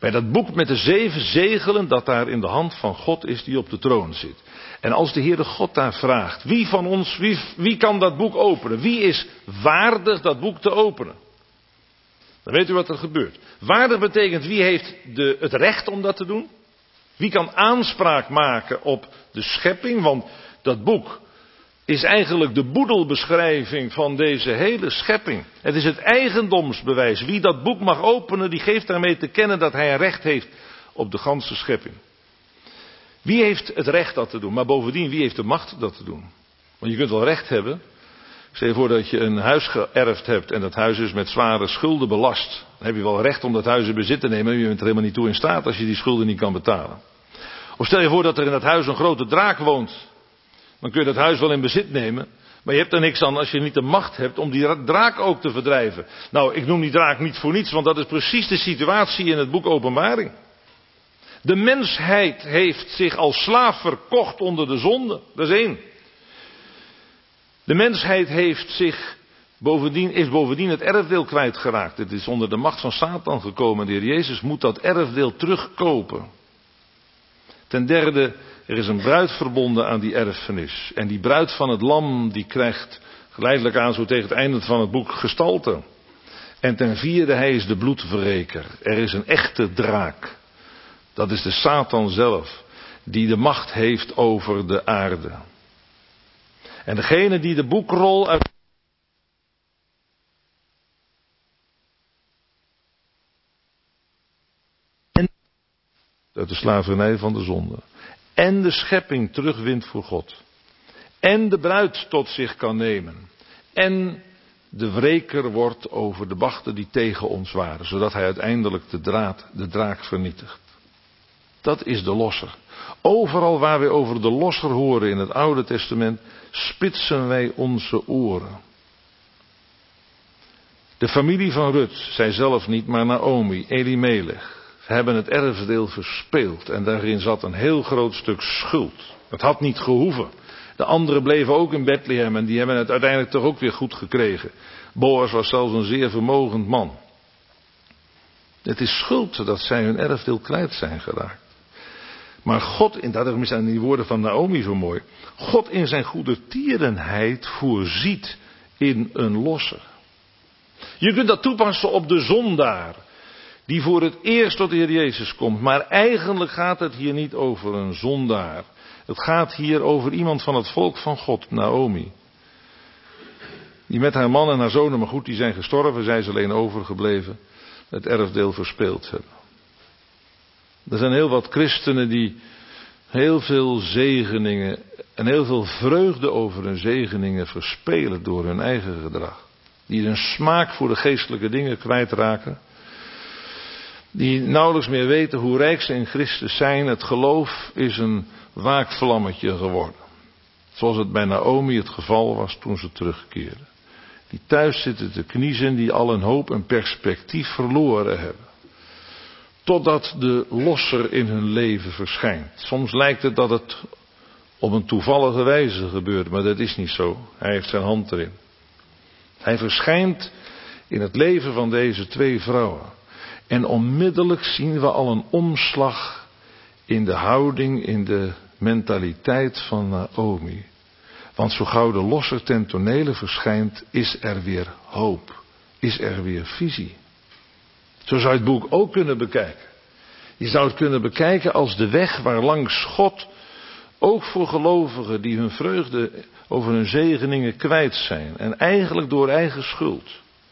Bij dat boek met de 7 zegelen dat daar in de hand van God is die op de troon zit. En als de Heere God daar vraagt, wie van ons, wie kan dat boek openen? Wie is waardig dat boek te openen? Dan weet u wat er gebeurt. Waardig betekent wie heeft het recht om dat te doen? Wie kan aanspraak maken op de schepping? Want dat boek is eigenlijk de boedelbeschrijving van deze hele schepping. Het is het eigendomsbewijs. Wie dat boek mag openen, die geeft daarmee te kennen dat hij een recht heeft op de ganse schepping. Wie heeft het recht dat te doen? Maar bovendien, wie heeft de macht dat te doen? Want je kunt wel recht hebben. Stel je voor dat je een huis geërfd hebt en dat huis is met zware schulden belast. Dan heb je wel recht om dat huis in bezit te nemen, maar je bent er helemaal niet toe in staat als je die schulden niet kan betalen. Of stel je voor dat er in dat huis een grote draak woont. Dan kun je dat huis wel in bezit nemen, maar je hebt er niks aan als je niet de macht hebt om die draak ook te verdrijven. Nou, ik noem die draak niet voor niets, want dat is precies de situatie in het boek Openbaring. De mensheid heeft zich als slaaf verkocht onder de zonde. Dat is 1. De mensheid is bovendien het erfdeel kwijtgeraakt. Het is onder de macht van Satan gekomen. De Heer Jezus moet dat erfdeel terugkopen. Ten derde, er is een bruid verbonden aan die erfenis. En die bruid van het lam, die krijgt geleidelijk aan zo tegen het einde van het boek gestalte. En ten vierde, hij is de bloedverreker. Er is een echte draak. Dat is de Satan zelf, die de macht heeft over de aarde. En degene die de boekrol uit de slavernij van de zonde. En de schepping terugwint voor God. En de bruid tot zich kan nemen. En de wreker wordt over de machten die tegen ons waren. Zodat hij uiteindelijk de draak vernietigt. Dat is de losser. Overal waar wij over de losser horen in het Oude Testament, spitsen wij onze oren. De familie van Rut, zij zelf niet, maar Naomi, Elimelech, hebben het erfdeel verspeeld. En daarin zat een heel groot stuk schuld. Het had niet gehoeven. De anderen bleven ook in Bethlehem en die hebben het uiteindelijk toch ook weer goed gekregen. Boas was zelfs een zeer vermogend man. Het is schuld dat zij hun erfdeel kwijt zijn geraakt. Maar God, en daarom zijn die woorden van Naomi zo mooi. God in zijn goedertierenheid voorziet in een losser. Je kunt dat toepassen op de zondaar. Die voor het eerst tot de Heer Jezus komt. Maar eigenlijk gaat het hier niet over een zondaar. Het gaat hier over iemand van het volk van God, Naomi. Die met haar man en haar zonen, maar goed, die zijn gestorven. Zij is alleen overgebleven. Het erfdeel verspeeld hebben. Er zijn heel wat christenen die heel veel zegeningen en heel veel vreugde over hun zegeningen verspelen door hun eigen gedrag. Die hun smaak voor de geestelijke dingen kwijtraken. Die nauwelijks meer weten hoe rijk ze in Christus zijn. Het geloof is een waakvlammetje geworden. Zoals het bij Naomi het geval was toen ze terugkeerden. Die thuis zitten te kniezen, die al een hoop en perspectief verloren hebben. Totdat de losser in hun leven verschijnt. Soms lijkt het dat het op een toevallige wijze gebeurt, maar dat is niet zo. Hij heeft zijn hand erin. Hij verschijnt in het leven van deze 2 vrouwen. En onmiddellijk zien we al een omslag in de houding, in de mentaliteit van Naomi. Want zo gauw de losser ten tonele verschijnt, is er weer hoop. Is er weer visie. Zo zou je het boek ook kunnen bekijken. Je zou het kunnen bekijken als de weg waarlangs God, ook voor gelovigen die hun vreugde over hun zegeningen kwijt zijn. En eigenlijk door eigen schuld.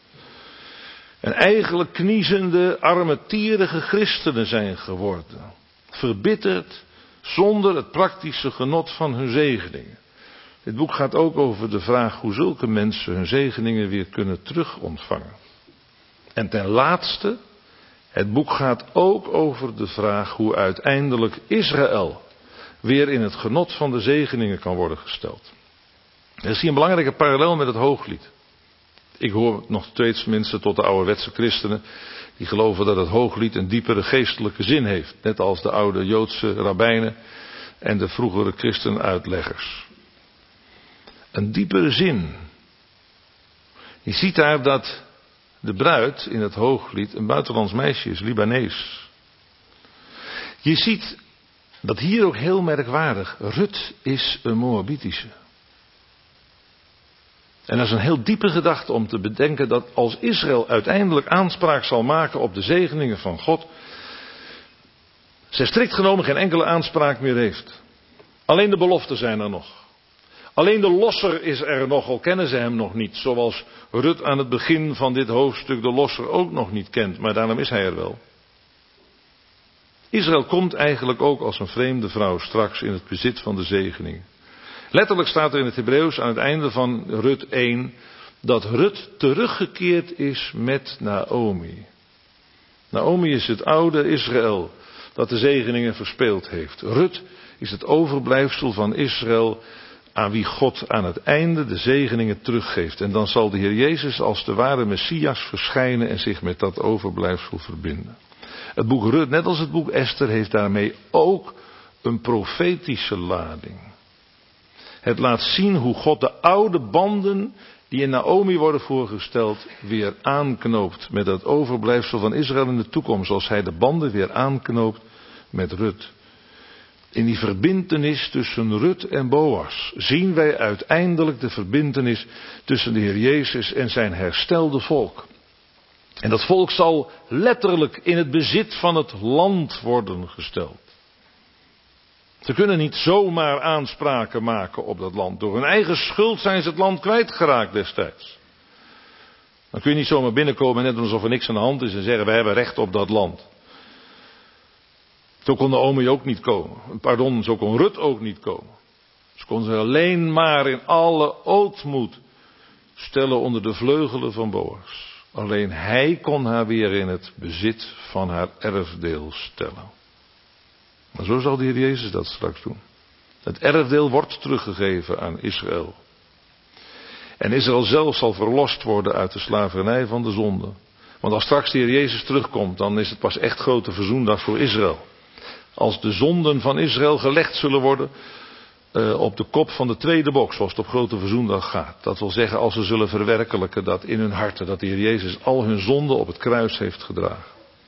En eigenlijk kniezende, armetierige christenen zijn geworden. Verbitterd, zonder het praktische genot van hun zegeningen. Dit boek gaat ook over de vraag hoe zulke mensen hun zegeningen weer kunnen terugontvangen. En ten laatste, het boek gaat ook over de vraag hoe uiteindelijk Israël weer in het genot van de zegeningen kan worden gesteld. Er is hier een belangrijke parallel met het Hooglied. Ik hoor nog steeds mensen tot de ouderwetse christenen die geloven dat het Hooglied een diepere geestelijke zin heeft. Net als de oude Joodse rabbijnen en de vroegere christenuitleggers. Een diepere zin. Je ziet daar dat de bruid in het Hooglied een buitenlands meisje is, Libanees. Je ziet dat hier ook heel merkwaardig. Rut is een Moabitische. En dat is een heel diepe gedachte om te bedenken dat als Israël uiteindelijk aanspraak zal maken op de zegeningen van God, zij strikt genomen geen enkele aanspraak meer heeft. Alleen de beloften zijn er nog. Alleen de losser is er nog, al kennen ze hem nog niet. Zoals Rut aan het begin van dit hoofdstuk de losser ook nog niet kent, maar daarom is hij er wel. Israël komt eigenlijk ook als een vreemde vrouw straks in het bezit van de zegeningen. Letterlijk staat er in het Hebreeuws aan het einde van Rut 1 dat Rut teruggekeerd is met Naomi. Naomi is het oude Israël dat de zegeningen verspeeld heeft. Rut is het overblijfsel van Israël aan wie God aan het einde de zegeningen teruggeeft. En dan zal de Heer Jezus als de ware Messias verschijnen en zich met dat overblijfsel verbinden. Het boek Rut, net als het boek Esther, heeft daarmee ook een profetische lading. Het laat zien hoe God de oude banden die in Naomi worden voorgesteld weer aanknoopt met het overblijfsel van Israël in de toekomst. Zoals hij de banden weer aanknoopt met Rut. In die verbintenis tussen Rut en Boas zien wij uiteindelijk de verbintenis tussen de Heer Jezus en zijn herstelde volk. En dat volk zal letterlijk in het bezit van het land worden gesteld. Ze kunnen niet zomaar aanspraken maken op dat land. Door hun eigen schuld zijn ze het land kwijtgeraakt destijds. Dan kun je niet zomaar binnenkomen net alsof er niks aan de hand is en zeggen wij hebben recht op dat land. Zo kon Naomi ook niet komen. Pardon, zo kon Rut ook niet komen. Ze kon zich alleen maar in alle ootmoed stellen onder de vleugelen van Boas. Alleen hij kon haar weer in het bezit van haar erfdeel stellen. Maar zo zal de Heer Jezus dat straks doen. Het erfdeel wordt teruggegeven aan Israël. En Israël zelf zal verlost worden uit de slavernij van de zonde. Want als straks de Heer Jezus terugkomt, dan is het pas echt grote verzoendag voor Israël. Als de zonden van Israël gelegd zullen worden op de kop van de tweede bok, zoals het op grote verzoendag gaat. Dat wil zeggen als ze zullen verwerkelijken dat in hun harten, dat de Heer Jezus al hun zonden op het kruis heeft gedragen.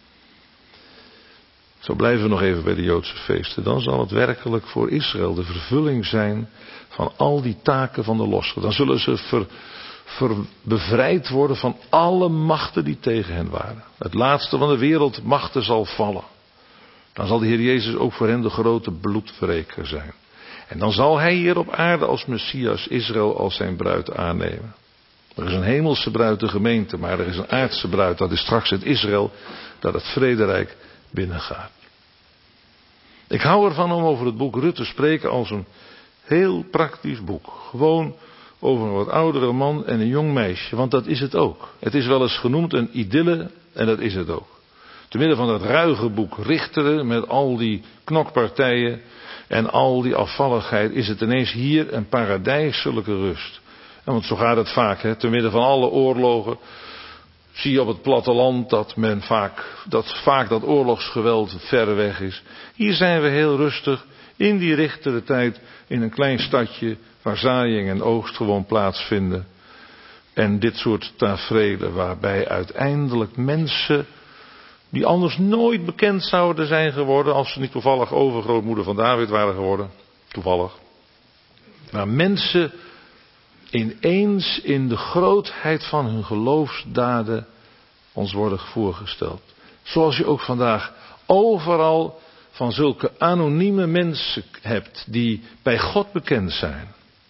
Zo blijven we nog even bij de Joodse feesten. Dan zal het werkelijk voor Israël de vervulling zijn van al die taken van de losser. Dan zullen ze bevrijd worden van alle machten die tegen hen waren. Het laatste van de wereldmachten zal vallen. Dan zal de Heer Jezus ook voor hen de grote bloedverreker zijn. En dan zal hij hier op aarde als Messias Israël als zijn bruid aannemen. Er is een hemelse bruid, de gemeente, maar er is een aardse bruid. Dat is straks het Israël dat het vrederijk binnengaat. Ik hou ervan om over het boek Rut te spreken als een heel praktisch boek. Gewoon over een wat oudere man en een jong meisje, want dat is het ook. Het is wel eens genoemd een idylle en dat is het ook. Te midden van dat ruige boek Richteren met al die knokpartijen en al die afvalligheid is het ineens hier een paradijselijke rust. En want zo gaat het vaak, hè? Te midden van alle oorlogen zie je op het platteland dat vaak dat oorlogsgeweld ver weg is. Hier zijn we heel rustig in die Richteren tijd in een klein stadje waar zaaiing en oogst gewoon plaatsvinden. En dit soort taferelen waarbij uiteindelijk mensen die anders nooit bekend zouden zijn geworden als ze niet toevallig overgrootmoeder van David waren geworden. Toevallig. Maar mensen ineens in de grootheid van hun geloofsdaden ons worden voorgesteld. Zoals je ook vandaag overal van zulke anonieme mensen hebt die bij God bekend zijn.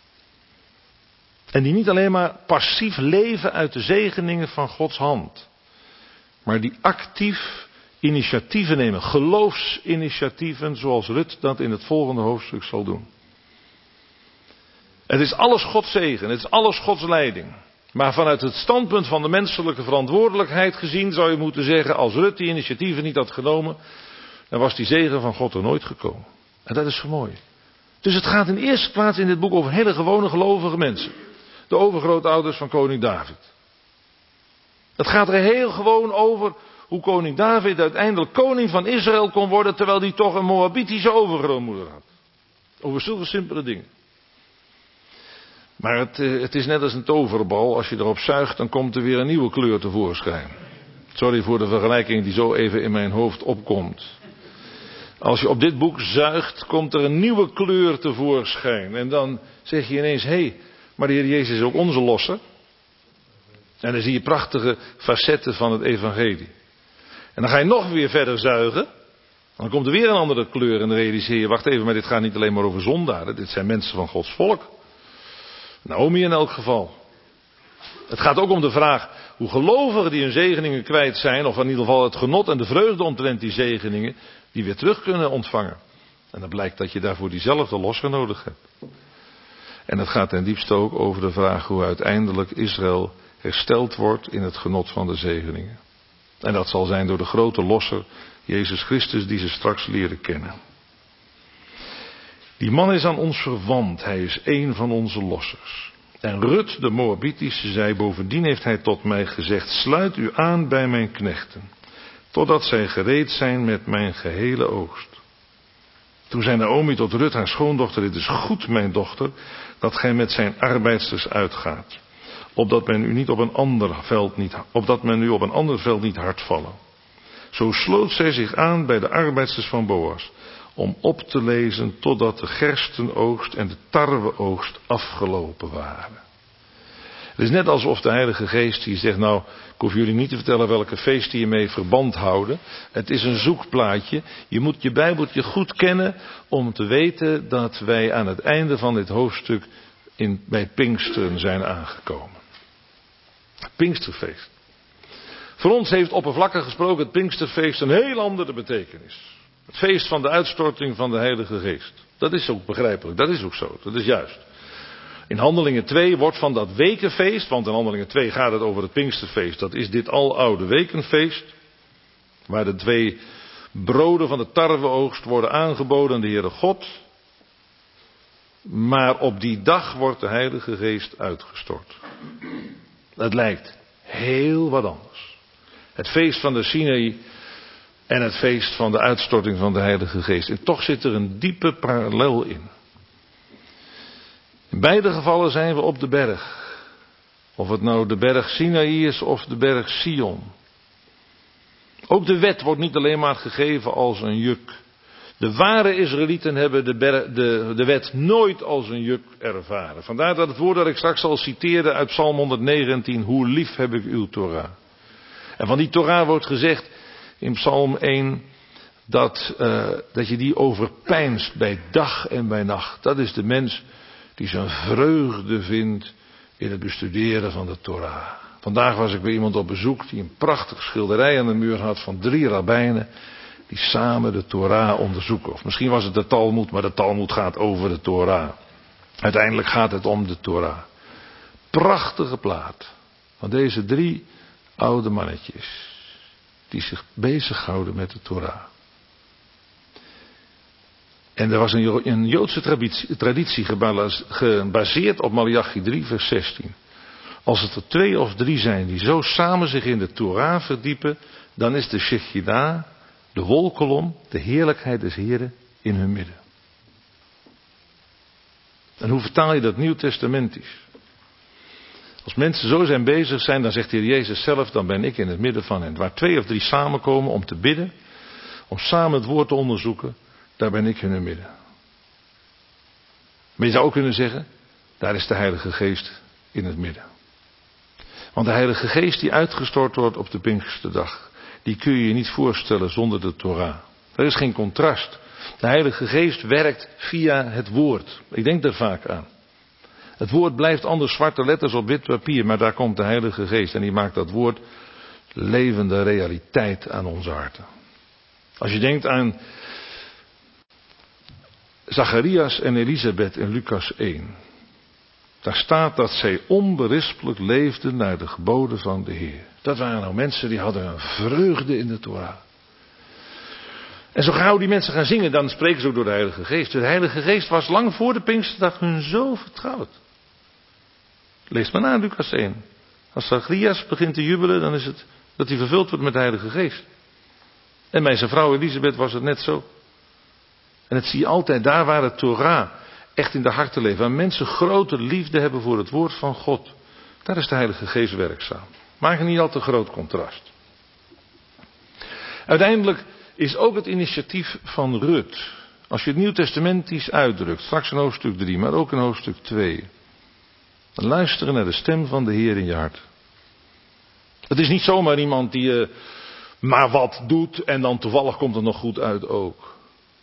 En die niet alleen maar passief leven uit de zegeningen van Gods hand. Maar die actief initiatieven nemen. Geloofsinitiatieven zoals Rut dat in het volgende hoofdstuk zal doen. Het is alles Gods zegen. Het is alles Gods leiding. Maar vanuit het standpunt van de menselijke verantwoordelijkheid gezien zou je moeten zeggen, als Rut die initiatieven niet had genomen, dan was die zegen van God er nooit gekomen. En dat is zo mooi. Dus het gaat in de eerste plaats in dit boek over hele gewone gelovige mensen. De overgrootouders van koning David. Het gaat er heel gewoon over hoe koning David uiteindelijk koning van Israël kon worden, terwijl hij toch een Moabitische overgrootmoeder had. Over zulke simpele dingen. Maar het is net als een toverbal, als je erop zuigt, dan komt er weer een nieuwe kleur tevoorschijn. Sorry voor de vergelijking die zo even in mijn hoofd opkomt. Als je op dit boek zuigt, komt er een nieuwe kleur tevoorschijn. En dan zeg je ineens, hé, maar de Heer Jezus is ook onze losser. En dan zie je prachtige facetten van het evangelie. En dan ga je nog weer verder zuigen. Dan komt er weer een andere kleur en dan realiseer je, wacht even, maar dit gaat niet alleen maar over zondaren. Dit zijn mensen van Gods volk. Naomi in elk geval. Het gaat ook om de vraag hoe gelovigen die hun zegeningen kwijt zijn, of in ieder geval het genot en de vreugde omtrent die zegeningen, die weer terug kunnen ontvangen. En dan blijkt dat je daarvoor diezelfde losser nodig hebt. En het gaat ten diepste ook over de vraag hoe uiteindelijk Israël hersteld wordt in het genot van de zegeningen. En dat zal zijn door de grote losser, Jezus Christus, die ze straks leren kennen. Die man is aan ons verwant, hij is een van onze lossers. En Rut, de Moabitische, zei, bovendien heeft hij tot mij gezegd, sluit u aan bij mijn knechten, totdat zij gereed zijn met mijn gehele oogst. Toen zei Naomi tot Rut, haar schoondochter, het is goed, mijn dochter, dat gij met zijn arbeidsters uitgaat, opdat men u op een ander veld niet hard vallen. Zo sloot zij zich aan bij de arbeidsters van Boas, om op te lezen totdat de gerstenoogst en de tarweoogst afgelopen waren. Het is net alsof de Heilige Geest hier zegt, nou, ik hoef jullie niet te vertellen welke feesten je mee verband houden. Het is een zoekplaatje. Je moet je Bijbeltje goed kennen om te weten dat wij aan het einde van dit hoofdstuk bij Pinksteren zijn aangekomen. Pinksterfeest. Voor ons heeft oppervlakkig gesproken het Pinksterfeest een heel andere betekenis. Het feest van de uitstorting van de Heilige Geest. Dat is ook begrijpelijk, dat is ook zo, dat is juist. In Handelingen 2 wordt van dat wekenfeest, want in Handelingen 2 gaat het over het Pinksterfeest. Dat is dit aloude wekenfeest, waar de 2 broden van de tarweoogst worden aangeboden aan de Heere God. Maar op die dag wordt de Heilige Geest uitgestort. Het lijkt heel wat anders. Het feest van de Sinaï en het feest van de uitstorting van de Heilige Geest. En toch zit er een diepe parallel in. In beide gevallen zijn we op de berg. Of het nou de berg Sinaï is of de berg Sion. Ook de wet wordt niet alleen maar gegeven als een juk. De ware Israëlieten hebben de wet nooit als een juk ervaren. Vandaar dat het woord dat ik straks zal citeren uit Psalm 119, hoe lief heb ik uw Torah. En van die Torah wordt gezegd in Psalm 1 dat je die overpeinst bij dag en bij nacht. Dat is de mens die zijn vreugde vindt in het bestuderen van de Torah. Vandaag was ik bij iemand op bezoek die een prachtig schilderij aan de muur had van 3 rabbijnen die samen de Torah onderzoeken. Of misschien was het de Talmud, maar de Talmud gaat over de Torah. Uiteindelijk gaat het om de Torah. Prachtige plaat van deze 3 oude mannetjes die zich bezighouden met de Torah. En er was een Joodse traditie gebaseerd op Maleachi 3 vers 16. Als het er 2 of 3 zijn die zo samen zich in de Torah verdiepen, dan is de Shekhinah, de wolkolom, de heerlijkheid des Heren in hun midden. En hoe vertaal je dat Nieuwtestamentisch? Als mensen zo zijn bezig zijn, dan zegt de Heer Jezus zelf, dan ben ik in het midden van hen. Waar 2 of 3 samenkomen om te bidden, om samen het woord te onderzoeken, daar ben ik in hun midden. Maar je zou ook kunnen zeggen, daar is de Heilige Geest in het midden. Want de Heilige Geest die uitgestort wordt op de Pinksterdag, die kun je je niet voorstellen zonder de Torah. Er is geen contrast. De Heilige Geest werkt via het woord. Ik denk er vaak aan. Het woord blijft anders zwarte letters op wit papier, maar daar komt de Heilige Geest en die maakt dat woord levende realiteit aan onze harten. Als je denkt aan Zacharias en Elisabeth in Lucas 1. Daar staat dat zij onberispelijk leefden naar de geboden van de Heer. Dat waren nou mensen die hadden een vreugde in de Torah. En zo gauw die mensen gaan zingen, dan spreken ze ook door de Heilige Geest. De Heilige Geest was lang voor de Pinksterdag hun zo vertrouwd. Lees maar na Lucas 1. Als Zacharias begint te jubelen, dan is het dat hij vervuld wordt met de Heilige Geest. En bij zijn vrouw Elisabeth was het net zo. En het zie je altijd daar waar de Torah echt in de harten leeft. Waar mensen grote liefde hebben voor het woord van God. Daar is de Heilige Geest werkzaam. Maak er niet al te groot contrast. Uiteindelijk is ook het initiatief van Rut. Als je het Nieuwtestamentisch uitdrukt, straks in hoofdstuk 3, maar ook in hoofdstuk 2. Dan luisteren naar de stem van de Heer in je hart. Het is niet zomaar iemand die maar wat doet en dan toevallig komt het nog goed uit ook.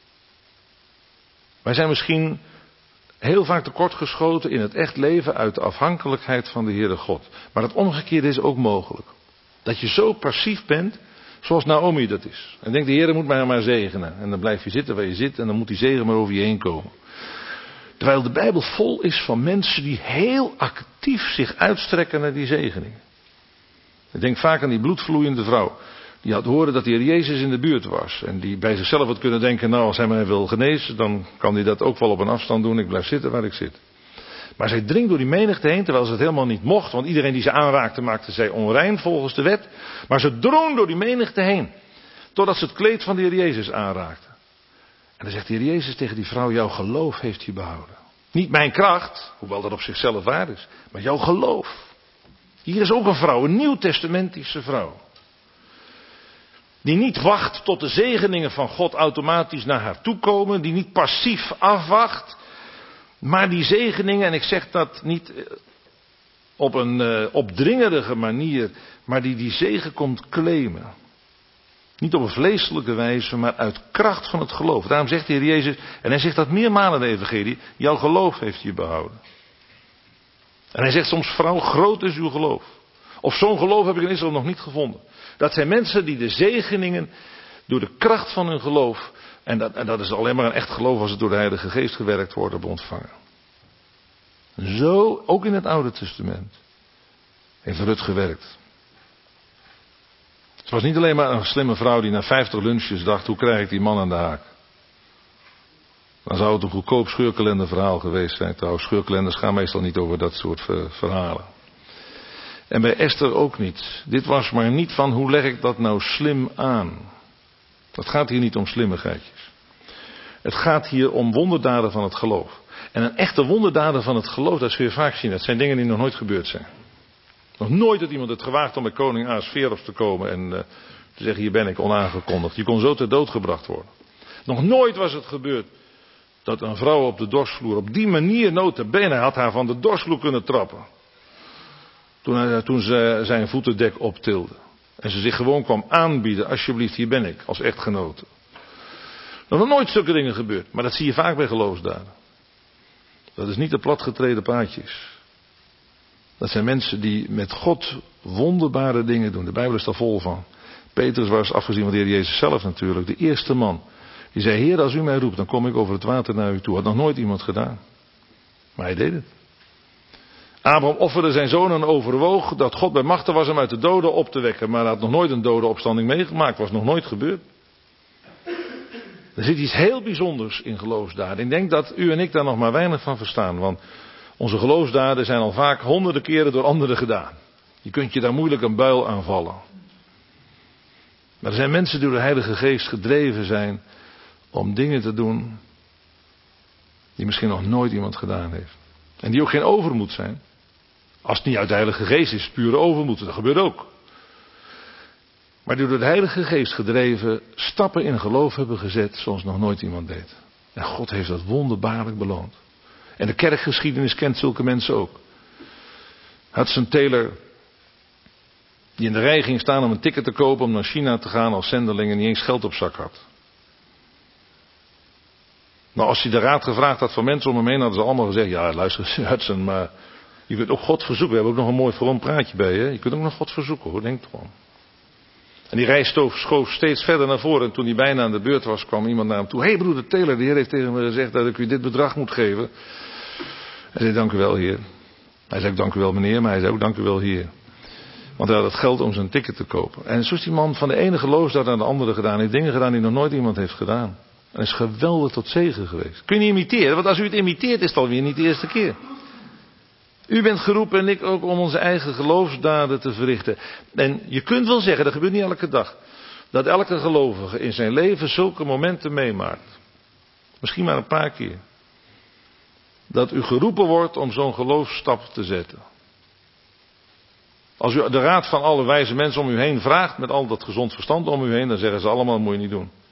Wij zijn misschien heel vaak tekortgeschoten in het echt leven uit de afhankelijkheid van de Heere God. Maar het omgekeerde is ook mogelijk. Dat je zo passief bent, zoals Naomi dat is. En denkt, de Heere moet mij maar zegenen. En dan blijf je zitten waar je zit en dan moet die zegen maar over je heen komen. Terwijl de Bijbel vol is van mensen die heel actief zich uitstrekken naar die zegeningen. Ik denk vaak aan die bloedvloeiende vrouw. Die had horen dat de Heer Jezus in de buurt was. En die bij zichzelf had kunnen denken, nou als hij mij wil genezen, dan kan hij dat ook wel op een afstand doen. Ik blijf zitten waar ik zit. Maar zij dringt door die menigte heen, terwijl ze het helemaal niet mocht. Want iedereen die ze aanraakte, maakte zij onrein volgens de wet. Maar ze drong door die menigte heen. Totdat ze het kleed van de Heer Jezus aanraakte. En dan zegt de Heer Jezus tegen die vrouw, jouw geloof heeft je behouden. Niet mijn kracht, hoewel dat op zichzelf waar is. Maar jouw geloof. Hier is ook een vrouw, een nieuwtestamentische vrouw. Die niet wacht tot de zegeningen van God automatisch naar haar toe komen. Die niet passief afwacht. Maar die zegeningen, en ik zeg dat niet op een opdringerige manier. Maar die zegen komt claimen. Niet op een vleeselijke wijze, maar uit kracht van het geloof. Daarom zegt de Heer Jezus, en hij zegt dat meermalen in de evangelie. Jouw geloof heeft je behouden. En hij zegt soms, vrouw, groot is uw geloof. Of zo'n geloof heb ik in Israël nog niet gevonden. Dat zijn mensen die de zegeningen door de kracht van hun geloof. En dat is alleen maar een echt geloof als het door de Heilige Geest gewerkt wordt, hebben ontvangen. Zo, ook in het Oude Testament, heeft Rut gewerkt. Het was niet alleen maar een slimme vrouw die na 50 lunches dacht, hoe krijg ik die man aan de haak? Dan zou het een goedkoop scheurkalender verhaal geweest zijn. Trouwens, scheurkalenders gaan meestal niet over dat soort verhalen. En bij Esther ook niet. Dit was maar niet van hoe leg ik dat nou slim aan. Het gaat hier niet om slimmigheidjes. Het gaat hier om wonderdaden van het geloof. En een echte wonderdaden van het geloof, dat zul je vaak zien. Dat zijn dingen die nog nooit gebeurd zijn. Nog nooit had iemand het gewaagd om bij koning Ahasveros te komen en te zeggen, hier ben ik, onaangekondigd. Je kon zo ter dood gebracht worden. Nog nooit was het gebeurd dat een vrouw op de dorsvloer, op die manier nota bene, had haar van de dorsvloer kunnen trappen. Toen ze zijn voetendek optilde. En ze zich gewoon kwam aanbieden, alsjeblieft, hier ben ik, als echtgenote. Nog nooit zulke dingen gebeurd, maar dat zie je vaak bij geloofsdaden. Dat is niet de platgetreden paadjes. Dat zijn mensen die met God wonderbare dingen doen. De Bijbel is daar vol van. Petrus was, afgezien van de Heer Jezus zelf natuurlijk, de eerste man. Die zei, Heer, als u mij roept, dan kom ik over het water naar u toe. Had nog nooit iemand gedaan. Maar hij deed het. Abraham offerde zijn zoon en overwoog dat God bij machte was hem uit de doden op te wekken. Maar hij had nog nooit een dodenopstanding meegemaakt. Was nog nooit gebeurd. Er zit iets heel bijzonders in geloofsdaden. Ik denk dat u en ik daar nog maar weinig van verstaan. Want onze geloofsdaden zijn al vaak honderden keren door anderen gedaan. Je kunt je daar moeilijk een buil aan vallen. Maar er zijn mensen die door de Heilige Geest gedreven zijn om dingen te doen die misschien nog nooit iemand gedaan heeft. En die ook geen overmoed zijn. Als het niet uit de Heilige Geest is, pure overmoed. Dat gebeurt ook. Maar die door de Heilige Geest gedreven stappen in geloof hebben gezet zoals nog nooit iemand deed. En God heeft dat wonderbaarlijk beloond. En de kerkgeschiedenis kent zulke mensen ook. Hudson Taylor, die in de rij ging staan om een ticket te kopen om naar China te gaan als zendeling en niet eens geld op zak had. Nou, als hij de raad gevraagd had van mensen om hem heen, hadden ze allemaal gezegd, ja luister Hudson, maar je kunt ook God verzoeken. We hebben ook nog een mooi vroom praatje bij je. Je kunt ook nog God verzoeken hoor, denk gewoon. En die rij schoof steeds verder naar voren. En toen hij bijna aan de beurt was, kwam iemand naar hem toe. Hé broeder Taylor, de Heer heeft tegen me gezegd dat ik u dit bedrag moet geven. Hij zei, dank u wel Heer. Hij zei ook, dank u wel meneer, maar hij zei ook, dank u wel Heer. Want hij had het geld om zijn ticket te kopen. En zo is die man van de ene geloofsdaad naar de andere gedaan. Hij heeft dingen gedaan die nog nooit iemand heeft gedaan. En is geweldig tot zegen geweest. Kun je niet imiteren, want als u het imiteert is het alweer niet de eerste keer. U bent geroepen en ik ook om onze eigen geloofsdaden te verrichten. En je kunt wel zeggen, dat gebeurt niet elke dag, dat elke gelovige in zijn leven zulke momenten meemaakt. Misschien maar een paar keer. Dat u geroepen wordt om zo'n geloofsstap te zetten. Als u de raad van alle wijze mensen om u heen vraagt, met al dat gezond verstand om u heen, dan zeggen ze allemaal, dat moet je niet doen.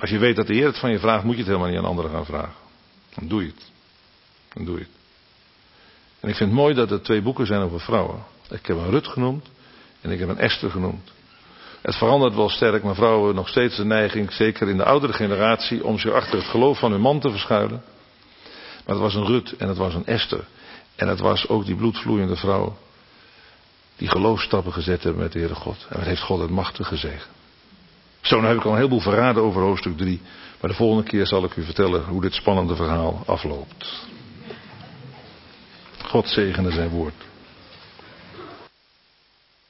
Als je weet dat de Heer het van je vraagt, moet je het helemaal niet aan anderen gaan vragen. Dan doe je het. Dan doe je het. En ik vind het mooi dat er 2 boeken zijn over vrouwen. Ik heb een Rut genoemd en ik heb een Esther genoemd. Het verandert wel sterk, maar vrouwen hebben nog steeds de neiging, zeker in de oudere generatie, om zich achter het geloof van hun man te verschuilen. Maar het was een Rut en het was een Esther. En het was ook die bloedvloeiende vrouw die geloofstappen gezet hebben met de Heere God. En wat heeft God het machtig gezegd. Zo, nou heb ik al een heleboel verraden over hoofdstuk 3. Maar de volgende keer zal ik u vertellen hoe dit spannende verhaal afloopt. God zegene zijn woord.